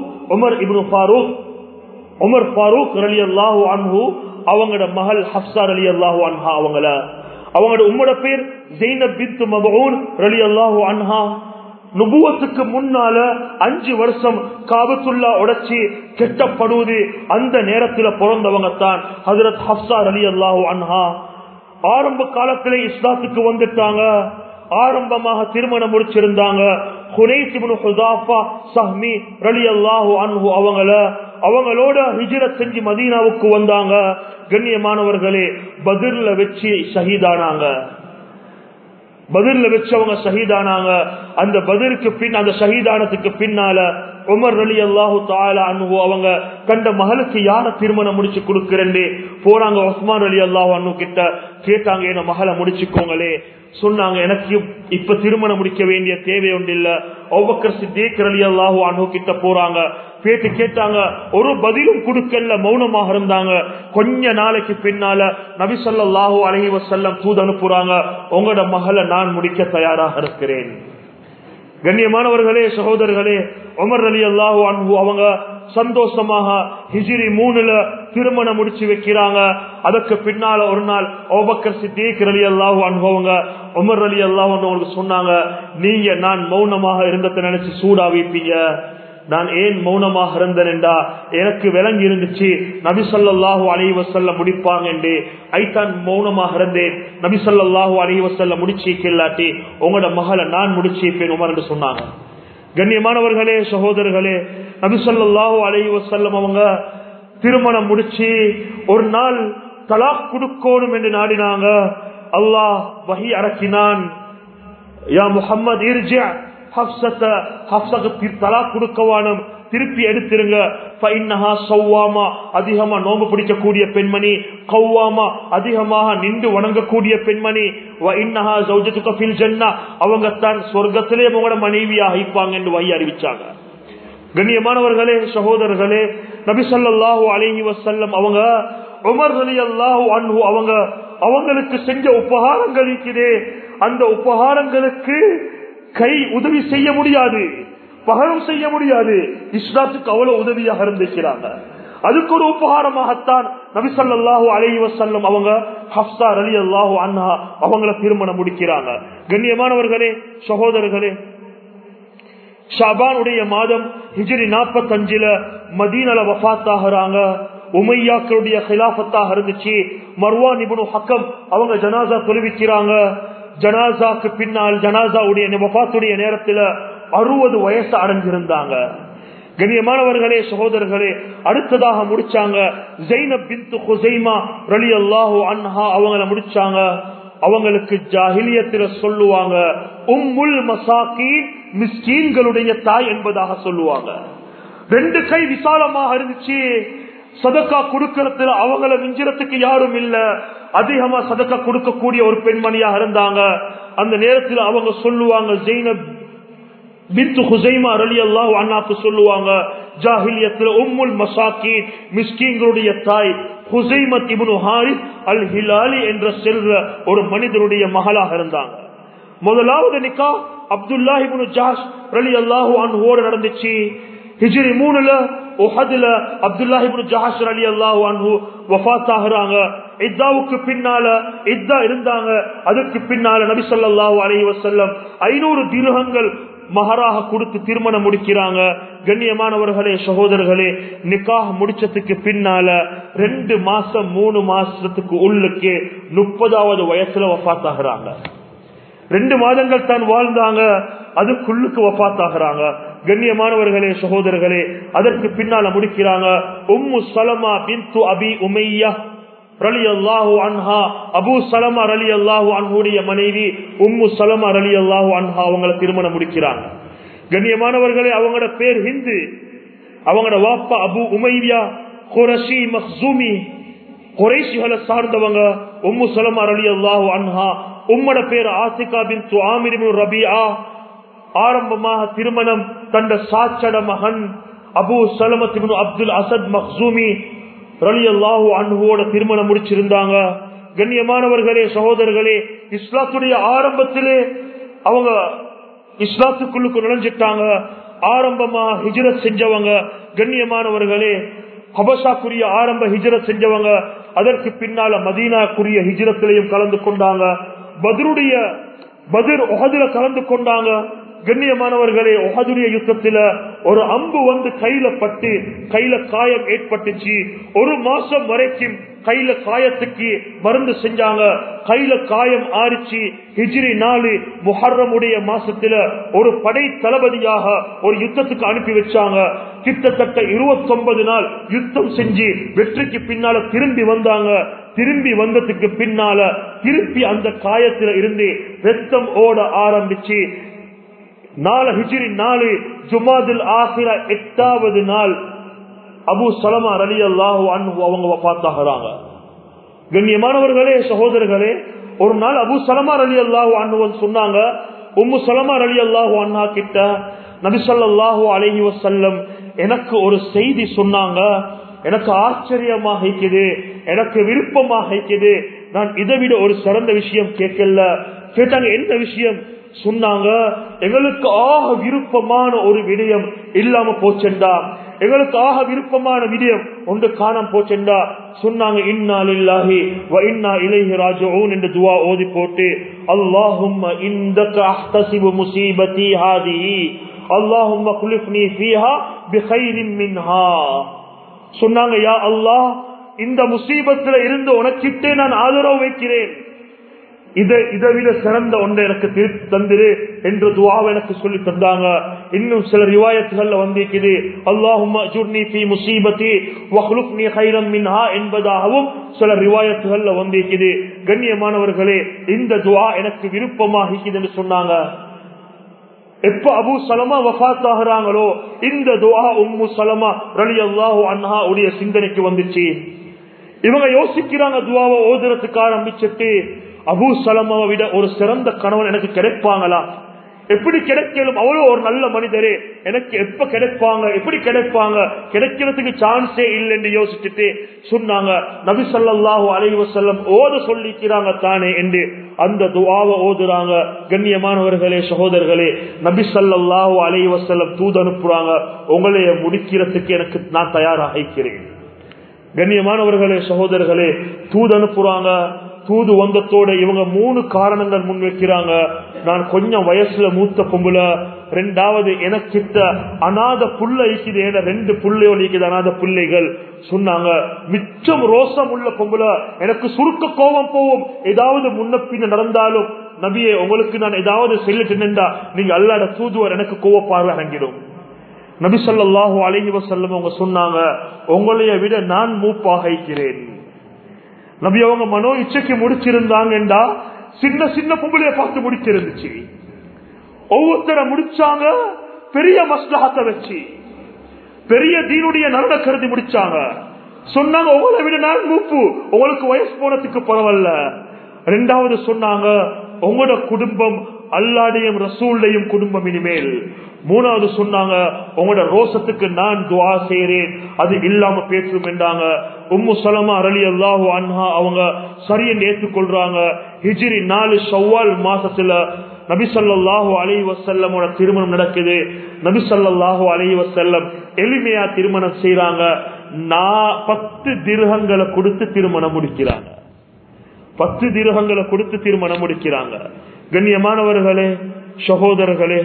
உமர் ஃபாரூக் ரலியல்லாஹு அன்ஹு அவங்களோட மகள் ஹப்ஸா ரலியல்லாஹு அன்ஹா அவங்களோட உம்மோட பேர் ஸைனப் பின்த் மப்ஊன் ரலியல்லாஹு அன்ஹா. நுபுவத்துக்கு முன்னால 5 வருஷம் காபத்துல்லா உடைச்சி கெட்டப்படுவது அந்த நேரத்தில் பிறந்தவங்க தான் ஹஜ்ரத் ஹப்ஸா ரலியல்லாஹு அன்ஹா. ஆரம்ப காலத்திலே இஸ்லாத்துக்கு வந்துட்டாங்க. ஆரம்பமாக திருமணம் முடிச்சிருந்தாங்க. ஹுனைஸ் இப்னு ஹுதாஃபா ஸஹ்மி ரலியல்லாஹு அன்ஹு அவங்களோட ஹிஜ்ரத் செஞ்சு மதீனாவுக்கு வந்தாங்க. கண்ணியமானவர்களே, பத்ர்ல வச்சு ஷஹீதானாங்க. அவங்க ஷஹீதானாங்க. அந்த பத்ருக்கு அந்த ஷஹீதானத்துக்கு பின்னால உமர் ரலியல்லாஹு தஆலா அன்ஹு அவங்க கண்ட மகளுக்கு யார திருமணம் முடிச்சு கொடுக்கிறேன்னு போறாங்க. உஸ்மான் ரலியல்லாஹு அன்ஹு கிட்ட கேட்டாங்க, என்ன மகளை முடிச்சுக்கோங்களே. சொன்னாங்க, எனக்கு இப்ப திருமணம் முடிக்க வேண்டிய தேவை ஒன்று இல்ல. அபூபக்கர் சித்திக் ரலியல்லாஹு அன்ஹு கிட்ட போறாங்க, பேட்டி கேட்டாங்க, ஒரு பதிலும் கொடுக்கல, மௌனமாக இருந்தாங்க. கொஞ்ச நாளைக்கு பின்னால நபி ஸல்லல்லாஹு அலைஹி வஸல்லம் தூது அனுப்புறாங்க, உங்களோட மகளை நான் முடிக்க தயாராக இருக்கிறேன். கண்ணியமானவர்களே, சகோதரர்களே, உமர் ரலியல்லாஹு அன்ஹு அவங்க சந்தோஷமாக ஹிஜ்ரி 3ல திருமணம் முடிச்சு வைக்கிறாங்க. அதற்கு பின்னால ஒரு நாள் அபூபக்கர் சித்திக் ரலியல்லாஹு அன்ஹு அவங்க உமர் ரலியல்லாஹு அன்ஹு அவங்களுக்கு சொன்னாங்க, நீங்க நான் மௌனமாக இருந்ததை நினைச்சு சூடாவிப்பீங்க. நான் ஏன் மௌனமாக இருந்தேன்டா, எனக்கு விளங்கி இருந்துச்சு நபி ஸல்லல்லாஹு அலைஹி வஸல்லம் முடிப்பாங்க என்று ஐதான் மௌனமாக இருந்தேன். நபி ஸல்லல்லாஹு அலைஹி வஸல்லம் முடிச்சிக்கலாட்டி உங்களோட மகளை நான் முடிச்சிப்பேன் உமர் என்று சொன்னாங்க. கண்ணியமானவர்களே, சகோதரர்களே, நபி ஸல்லல்லாஹு அலைஹி வஸல்லம் அவங்க திருமணம் முடிச்சு ஒரு நாள் தலாக் கொடுக்கணும் என்று நாடினாங்க. அல்லாஹ் வஹி இறக்கினான், யா முஹம்மத் இர்ஜி ஹப்ஸக தலாக் கொடுக்கவானும், திருப்பி எடுத்துருங்க. அதிகமா நோம்பு பிடிக்கக்கூடிய பெண்மணி, கவ்வாமா அதிகமாக நின்று வணங்கக்கூடிய பெண்மணி, அவங்க தான் சொர்க்கத்திலே உங்களோட மனைவியாக இருப்பாங்க என்று வழி அறிவிச்சாங்க. கண்ணியமானவர்களே, சகோதரர்களே, நபி ஸல்லல்லாஹு அலைஹி வஸல்லம் அவங்க உமர் ரலியல்லாஹு அன்ஹு அவங்களுக்கு செஞ்ச உபகாரங்கள் இருக்கிறே, அந்த உபகாரங்களுக்கு கை உதவி செய்ய முடியாது, பகரம் செய்ய முடியாது. இஸ்லாத்துக்கு அவ்வளவு உதவியாக இருந்திருக்கிறாங்க. அதுக்கு ஒரு உபகாரமாகத்தான் நபி ஸல்லல்லாஹு அலைஹி வஸல்லம் அவங்க ஹப்ஸா ரலியல்லாஹு அன்ஹா அவங்கள திருமணம் முடிக்கிறாங்க. கண்ணியமானவர்களே, சகோதரர்களே, ஷாபானுடைய மாதம் ஹிஜ்ரி 45ல மதீனால வஃபாத் ஆகுறாங்க. உமையாக்களுடைய ஹிலாஃபத்தாக இருந்துச்சு. மர்வான் இப்னு ஹக்கம் அவங்க ஜனாசா தொழுவிக்கிறாங்க. ஜனாசாக்கு பின்னால் ஜனாசாவுடைய வஃபாத்துடைய நேரத்தில் 60 வயசு அடைஞ்சிருந்தாங்க. கண்ணியமானவர்களே, சகோதரர்களே, அடுத்ததாக முடிச்சாங்க ஸைனப் பின்த் குஸைமா ரலியல்லாஹு அன்ஹா அவங்கள முடிச்சாங்க. அவங்களுக்கு ஜாஹிலியத்துல சொல்லுவாங்க உம்முல் மசாகீன், மிஸ்கீன்களுடைய தாய் என்பதாக சொல்லுவாங்க. 2 கை விசாலமாக இருந்துச்சு. சதக்கா கொடுக்கறதுல அவங்கள மிஞ்சிறதுக்கு யாரும் இல்ல. அதிகமா சதக்கா கொடுக்கக்கூடிய ஒரு பெண்மணியாக இருந்தாங்க. அந்த நேரத்தில் அவங்க சொல்லுவாங்க, ஸைனப் பின்த் குஸைமா ரலியல்லாஹு அன்ஹாக்கு சொல்லுவாங்க, ஜாஹிலியத்துல உம்முல் மசாகீன், மிஸ்கீன்களுடைய தாய் ஹுஸைமத் இப்னு ஹாரிஸ் அல் ஹிலாலி என்ற செல்வ ஒரு மனிதருடைய மகளாக இருந்தாங்க. முதலாவது நிக்கா அப்துல்லாஹ் இப்னு ஜஹஷ் ரலியல்லாஹு அன்ஹுவோட நடந்துச்சு. ஹிஜ்ரி 3ல உஹதுல அப்துல்லாஹ் இப்னு ஜஹஷ் ரலியல்லாஹு அன்ஹு வஃபாத் ஆகுறாங்க. இத்தாவுக்கு பின்னால இத்தா இருந்தாங்க. அதுக்கு பின்னால நபி ஸல்லல்லாஹு அலைஹி வஸல்லம் 500 திர்ஹங்கள் மஹராக கொடுத்து திருமணம் முடிக்கிறாங்க. கண்ணியமானவர்களே, சகோதரர்களே, நிக்காஹ் முடிச்சதுக்கு பின்னால 2 மாசம் 3 மாசத்துக்கு உள்ளுக்கு 30வது வயசுல வஃபாத் ஆகுறாங்க. 2 மாதங்கள் தான் வாழ்ந்தாங்க, அதுக்குள்ளுக்கு வஃபாத் ஆகுறாங்க. கண்ணியமானவர்களே, சகோதரர்களே, அதற்கு பின்னால முடிக்கிறாங்க உம்மு சலமா பின்து அபி உமையா ரலியல்லாஹு அன்ஹா, அபூ சலமா ரலியல்லாஹு அன்ஹுடைய மனைவி உம்மு சலமா ரலியல்லாஹு அன்ஹா அவங்கள திருமணம் முடிக்கிறாங்க. கண்ணியமானவர்களே, அவங்களோட பேர் ஹிந்து. அவங்களோட வாப்பா அபு உமையா குரஷி மக்ஸூமி, குறைஷிகளை சார்ந்தவங்க. உம்மு சலமா ரலியல்லாஹு அன்ஹா உம்மோட பேர் ஆசிகா பின்து ஆமிர் இப்னு ரபிஆ. ஆரம்பமாக திருமணம் தந்த சாச்சட மகன் அபூ சலமத் இப்னு அப்துல் அசத் மக்ஸூமி ரலியல்லாஹு அன்ஹுவோட திருமணம் முடிச்சிருந்தாங்க. கண்ணியமானவர்களே, சகோதரர்களே, இஸ்லாத்துடைய ஆரம்பத்திலே அவங்க இஸ்லாத்துக்குள்ளுக்கு நுழைஞ்சிட்டாங்க. ஆரம்பமா ஹிஜ்ரத் செஞ்சவங்க. கண்ணியமானவர்களே, ஹபஷாக்குரிய ஆரம்ப ஹிஜ்ரத் செஞ்சவங்க. அதற்கு பின்னால மதீனாக்குரிய ஹிஜ்ரத்திலையும் கலந்து கொண்டாங்க. பத்ர் உஹதுல கலந்து கொண்டாங்க. கண்ணியமானவர்களே, உஹதுடைய யுத்தத்துல ஒரு அம்பு வந்து கையில பட்டு கையில காயம் ஏற்பட்டுச்சு. 1 மாசம் வரைக்கும் கையில காயத்துக்கு மருந்து செஞ்சாங்க. கையில காயம் ஆறிச்சு. ஹிஜ்ரி 4 முஹர்ரமுடைய மாசத்துல ஒரு படை தளபதியாக ஒரு யுத்தத்துக்கு அனுப்பி வச்சாங்க. கிட்டத்தட்ட 29 நாள் யுத்தம் செஞ்சு வெற்றிக்கு பின்னால திரும்பி வந்தாங்க. திரும்பி வந்ததுக்கு பின்னால திருப்பி அந்த காயத்துல இருந்து ரத்தம் ஓட ஆரம்பிச்சு. ஹிஜ்ரி 4 ஜுமாதுல் ஆகிரா 8வது நாள் அபூ சலமா ரலியல்லாஹு அன்ஹு அவங்க வஃபாத் ஆகுறாங்க. கண்ணியமானவர்களே, சகோதரர்களே, ஒரு நாள் அபூ சலமா ரலியல்லாஹு அன்ஹு சொன்னாங்க, உம்மு சலமா ரலியல்லாஹு அன்ஹா கிட்ட நபி ஸல்லல்லாஹு அலைஹி வஸல்லம் எனக்கு ஒரு செய்தி சொன்னாங்க, எனக்கு ஆச்சரியமாக இருக்குது, எனக்கு விருப்பமாக இருக்குது, நான் இதை விட ஒரு சிறந்த விஷயம் கேட்கல. கேட்டாங்க, என்ன விஷயம்? சொன்னாங்க, எங்களுக்கு ஆக விருப்பமான ஒரு விடயம் இல்லாம போச்செண்டா, எங்களுக்கு ஆக விருப்பமான விடயம் ஒன்று காணாம போச்செண்டா. சொன்னாங்க, இன்னா லில்லாஹி வ இன்னா இலைஹி ராஜிஊன் என்று துஆ ஓதி போட்டு, அல்லாஹும்ம இந்தக அஹ்தஸிபு முஸீபதி ஹாதிஹி அல்லாஹும்ம குலிஃப்னி ஃபீஹா பிகைரின் மின்ஹா. சொன்னாங்க, யா அல்லாஹ், இந்த முசீபத்துல இருந்து உனக்கிட்டே நான் ஆதரவு வைக்கிறேன், இதை விட சிறந்த ஒன்றை எனக்கு திருப்பி தந்திரு என்று துஆவை எனக்கு சொல்லி தந்தாங்க. இன்னும் சில ரிவாயத்துகள்ல வந்திருக்குது, அல்லாஹும்ம அஜுர்னி ஃபீ முஸீபதி வக்லுஃப்னி கைரம் மின்ஹா என்பதாகவும் சில ரிவாயத்துகள்ல வந்திருக்குது. கண்ணியமானவர்களே, இந்த துஆ எனக்கு விருப்பமாக இருக்குது என்று சொன்னாங்க. எப்ப அபூ சலமா வஃபாத் ஆகுறாங்களோ இந்த துஆ உம்மு சலமா ரலியல்லாஹு அன்ஹா உடைய சிந்தனைக்கு வந்துச்சு. இவங்க யோசிக்கிறாங்க, துஆவை ஓதுறதுக்கு ஆரம்பிச்சிட்டு, அபூ சலமாவை விட ஒரு சிறந்த கணவன் எனக்கு கிடைப்பாங்களா? எப்படி கிடைக்கலும்? அவ்வளவு ஒரு நல்ல மனிதரே, எனக்கு எப்ப கிடைப்பாங்க, எப்படி கிடைப்பாங்க? கிடைக்கிறதுக்கு சான்ஸே இல்லைன்னு யோசிச்சுட்டு சொன்னாங்க, நபி ஸல்லல்லாஹு அலைஹி வஸல்லம் ஓத சொல்லிக்கிறாங்க தானே என்று அந்த துஆவை ஓதுறாங்க. கண்ணியமானவர்களே, சகோதரர்களே, நபி ஸல்லல்லாஹு அலைஹி வஸல்லம் தூது அனுப்புறாங்க, உங்களைய முடிக்கிறதுக்கு எனக்கு நான் தயாராக இருக்கிறேன். கண்ணியமானவர்களே, சகோதரர்களே, தூது அனுப்புறாங்க. தூது வந்தத்தோட இவங்க 3 காரணங்கள் முன் வைக்கிறாங்க. நான் கொஞ்சம் வயசுல மூத்த பொம்புல, ரெண்டாவது எனக்கிட்ட அநாத புள்ள இருக்குது, 2 புள்ளையோடு இருக்குது அநாத பிள்ளைகள். சொன்னாங்க, மிச்சம் ரோசம் உள்ள பொம்புல, எனக்கு சுருக்க கோபம் போகும், ஏதாவது முன்ன பின்ன நடந்தாலும் நபியே உங்களுக்கு நான் ஏதாவது செல்லிட்டு நீங்க அல்லாஹ்வுடைய தூதுவர் எனக்கு கோவப்பார்வை அடங்கிடும். நபி ஸல்லல்லாஹு அலைஹி வஸல்லம் அவங்க சொன்னாங்க, உங்களைய விட நான் மூப்பாக இருக்கிறேன். நபி அவங்க மனோ இச்சைக்கு முடிச்சிருந்தாங்கடா, சின்ன சின்ன பொம்பளைய பார்த்து முடிச்சிருந்துச்சு. ஒவ்வொருத்தர முடிச்சாங்க பெரிய மஸ்லஹத்தை வச்சு, பெரிய தீனுடைய நலனை கருதி முடிச்சாங்க. சொன்னாங்க, உங்களை விட நான் மூப்பு, உங்களுக்கு வயசு போனதுக்கு பரவாயில்ல. ரெண்டாவது சொன்னாங்க, உங்களோட குடும்பம் அல்லாஹ்வுடையும் ரசூலுடையும் குடும்பம் இனிமேல். மூணாவது சொன்னாங்க, உங்களோட ரோசத்துக்கு நான் துஆ செய்றேன், அது இல்லாம பேசும் என்றாங்க. உம்மு சலமா ரலியல்லாஹு அன்ஹா அவங்க சரின்னு ஏற்றுக்கொள்றாங்க. ஹிஜ்ரி 4 ஷவ்வால் மாசத்துல நபி ஸல்லல்லாஹு அலைஹி வஸல்லமோட திருமணம் நடக்குது. நபி ஸல்லல்லாஹு அலைஹி வஸல்லம் எளிமையா திருமணம் செய்றாங்க. 10 திர்ஹங்களை கொடுத்து திருமணம் முடிக்கிறாங்க. 10 திர்ஹங்களை கொடுத்து திருமணம் முடிக்கிறாங்க. கண்ணியமானவர்களே, சகோதரர்களே,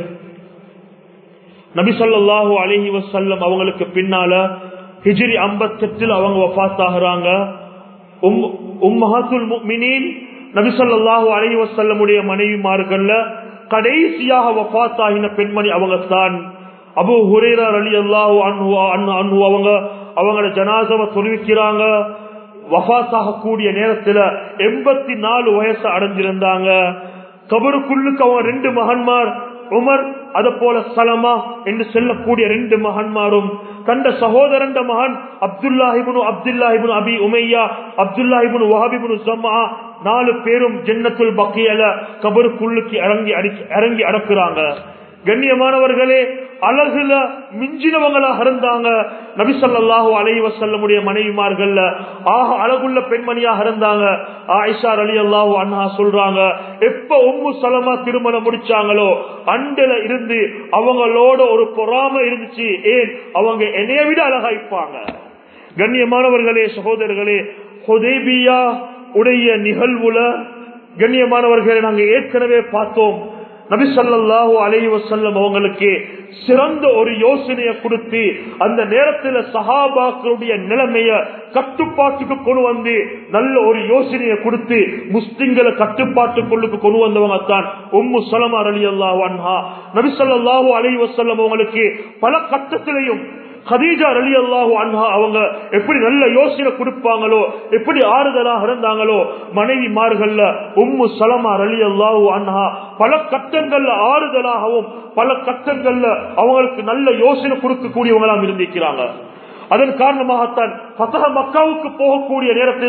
நபி ஸல்லல்லாஹு அலைஹி வஸல்லம் அவங்களுக்கு பின்னால ஹிஜ்ரி 58 அவங்க வஃபாத் ஆகுறாங்க. உம்மஹாத்துல் முஃமினீன் நபி ஸல்லல்லாஹு அலைஹி வஸல்லம் உடைய மனைவிமார்கள்ல கடைசியாக வஃபாத் ஆகின பெண்மணி அவங்க தான். அபூ ஹுரைரா ரலியல்லாஹு அன்ஹு அவங்களோட ஜனாஸாவை தொழுவிக்கிறாங்க. வஃபாத் ஆகக்கூடிய நேரத்துல 84 வயசு அடைஞ்சிருந்தாங்க. கபருக்குள்ளுக்கு அவங்க 2 மகன்மார் உமர், அத போல சலமா என்று சொல்லக்கூடிய 2 மகன்மாரும், தந்த சகோதரன் மகன் அப்துல்லாஹ் இப்னு அபி உமையா, அப்துல்லாஹ் இப்னு வஹப் இப்னு ஸம்ஆ, 4 பேரும் ஜன்னத்துல் பக்கியல கபருக்குள்ளுக்கு இறங்கி அடக்குறாங்க. கண்ணியமானவர்களே, அழகுல மிஞ்சினவங்களாக இருந்தாங்க. நபி ஸல்லல்லாஹு அலைஹி வஸல்லமுடைய மனைவிமார்கள்ல ஆக அழகுள்ள பெண்மணியாக இருந்தாங்க. ஆயிஷா ரலியல்லாஹு அன்ஹா சொல்றாங்க, எப்ப உம்மு சலமா திருமணம் முடிச்சாங்களோ அண்டல இருந்து அவங்களோட ஒரு பொறாமை இருந்துச்சு. ஏன்? அவங்க என்னைய விட அழகாய்ப்பாங்க. கண்ணியமானவர்களே, சகோதரர்களே, ஹுதைபியா உடைய நிகழ்வுல கண்ணியமானவர்களை நாங்க ஏற்கனவே பார்த்தோம். நபி ஸல்லல்லாஹு அலைஹி வஸல்லம் அவங்களுக்கு சிறந்த ஒரு யோசனையை கொடுத்து அந்த நேரத்தில் சஹாபாக்களுடைய நிலைமைய கட்டுப்பாட்டுக்கு கொண்டு வந்து நல்ல ஒரு யோசனையை கொடுத்து முஸ்லிம்களை கட்டுப்பாட்டுக்குள்ளுக்கு கொண்டு வந்தவங்க தான் உம்மு சலமா ரலியல்லாஹு அன்ஹா. நபி ஸல்லல்லாஹு அலைஹி வஸல்லம் அவங்களுக்கு பல கட்டத்திலையும் கதீஜா ரலியல்லாஹு அன்ஹா அவங்க எப்படி நல்ல யோசனை கொடுப்பாங்களோ, எப்படி ஆறுதலாக இருந்தாங்களோ, மனைவிமார்கள்ல உம்மு சலமா ரலியல்லாஹு அன்ஹா பல கட்டங்கள்ல ஆறுதலாகவும் பல கட்டங்கள்ல அவங்களுக்கு நல்ல யோசனை கொடுக்கக்கூடியவங்களாம் இருந்திருக்கிறாங்க. அதன் காரணமாகத்தான் ஃபத்ஹ் மக்காவுக்கு போகக்கூடிய நேரத்தில்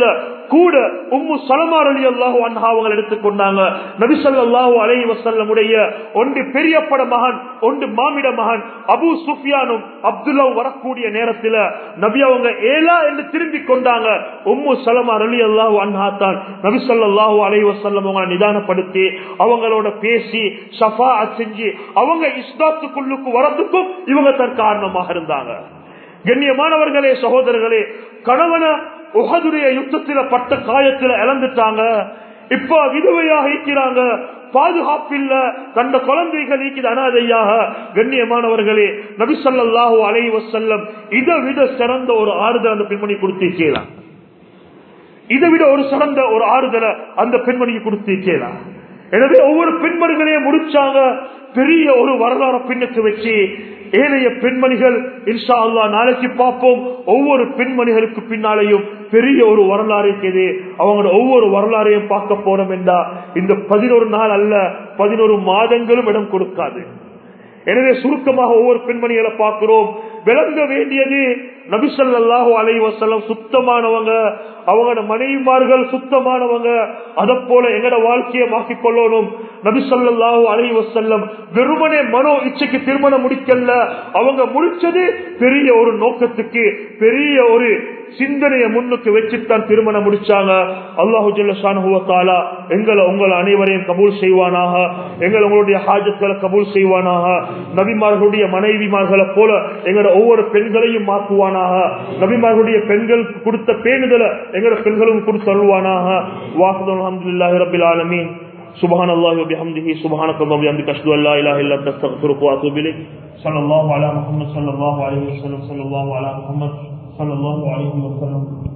கூட உம்மு சலமா ரலியல்லாஹு அன்ஹா அவங்க எடுத்துக்கொண்டாங்க. நபி ஸல்லல்லாஹு அலைஹி வஸல்லம் உடைய ஒன்று பெரியப்பட மகன் ஒன்று மாமிட மகன் அபூ சுஃபியானும் அப்துல்லா வரக்கூடிய நேரத்தில் நபி அவங்க ஏலா என்று திரும்பி கொண்டாங்க. உம்மு சலமா ரலியல்லாஹு அன்ஹா தான் நபி ஸல்லல்லாஹு அலைஹி வஸல்லம் அவங்களை நிதானப்படுத்தி அவங்களோட பேசி ஷஃபாஅத் செஞ்சு அவங்க இஸ்லாத்துக்குள்ளுக்கு வரதுக்கும் இவங்க தான் காரணமாக இருந்தாங்க. கண்ணியமானவர்களே, சகோதரர்களே, கணவன உஹதுடைய யுத்தத்தில பட்ட காயத்தில் இழந்துட்டாங்க. இப்ப விதவையாக இருக்கிறாங்க, பாதுகாப்பில்ல, தந்த குழந்தைகள் நீக்கிது அனாதையாக. கண்ணியமானவர்களே, நபி ஸல்லல்லாஹு அலைஹி வஸல்லம் இதை விட சிறந்த ஒரு ஆறுதல் அந்த பெண்மணி கொடுத்திருக்கலாம். இதை விட ஒரு சிறந்த ஒரு ஆறுதலை அந்த பெண்மணிக்கு கொடுத்திருக்கலாம். எனவே ஒவ்வொரு பெண்மணிகளையும் முடிச்சாங்க. பெரிய ஒரு வரலாறு பின்னுக்கு வச்சு ஏனைய பெண்மணிகள் இன்ஷா அல்லாஹ் நாளைக்கு பார்ப்போம். ஒவ்வொரு பெண்மணிகளுக்கு பின்னாலேயும் பெரிய ஒரு வரலாறு இருக்குது. அவங்க ஒவ்வொரு வரலாறையும் பார்க்க போறோம் என்றா இந்த 11 நாள் அல்ல 11 மாதங்களும் இடம் கொடுக்காது. எனவே சுருக்கமாக ஒவ்வொரு பெண்மணிகளை பார்க்கிறோம். விளங்க வேண்டியது நபி ஸல்லல்லாஹு அலைஹி வஸல்லம் சுத்தமானவங்க, அவங்களோட மனைவிமார்கள் சுத்தமானவங்க. அதை போல எங்கட வாழ்க்கையை மாற்றிக் கொள்ளணும். நபி ஸல்லல்லாஹு அலைஹி வஸல்லம் வெறுமனே மனோ இச்சைக்கு திருமணம் முடிக்கல, அவங்க முடிச்சது பெரிய ஒரு நோக்கத்துக்கு, பெரிய ஒரு சிந்தனையை முன்னுக்கு வச்சுத்தான் திருமணம் முடிச்சாங்க. அல்லாஹு ஜல்ல ஷானஹு வ தஆலா எங்களை உங்கள் அனைவரையும் கபூல் செய்வானாக. எங்கள் உங்களுடைய ஹாஜத்களை கபூல் செய்வானாக. நபிமார்களுடைய மனைவிமார்களை போல எங்களோட ஒவ்வொரு பெண்களையும் மாற்றுவானாக. நபிமார்களுடைய பெண்கள் கொடுத்த பேணுதலை எங்களோட பெண்களும் கொடுத்து அருள்வானாக. வாஹிது அல்ஹம்துலில்லாஹி ரப்பில் ஆலமீன். சுப்ஹானல்லாஹி வ பிஹம்திஹி சுப்ஹானக்கல்லாஹு வ பிஹம்திக அஷ்ஹது அல்லா இலாஹா இல்லா அன்த அஸ்தக்ஃபிருக வ அத்தூபு இலைக். ஸல்லல்லாஹு அலா முஹம்மத் ஸல்லல்லாஹு அலைஹி வஸல்லம் ஸல்லல்லாஹு அலா முஹம்மத் ஸல்லல்லாஹு அலைஹி வஸல்லம்.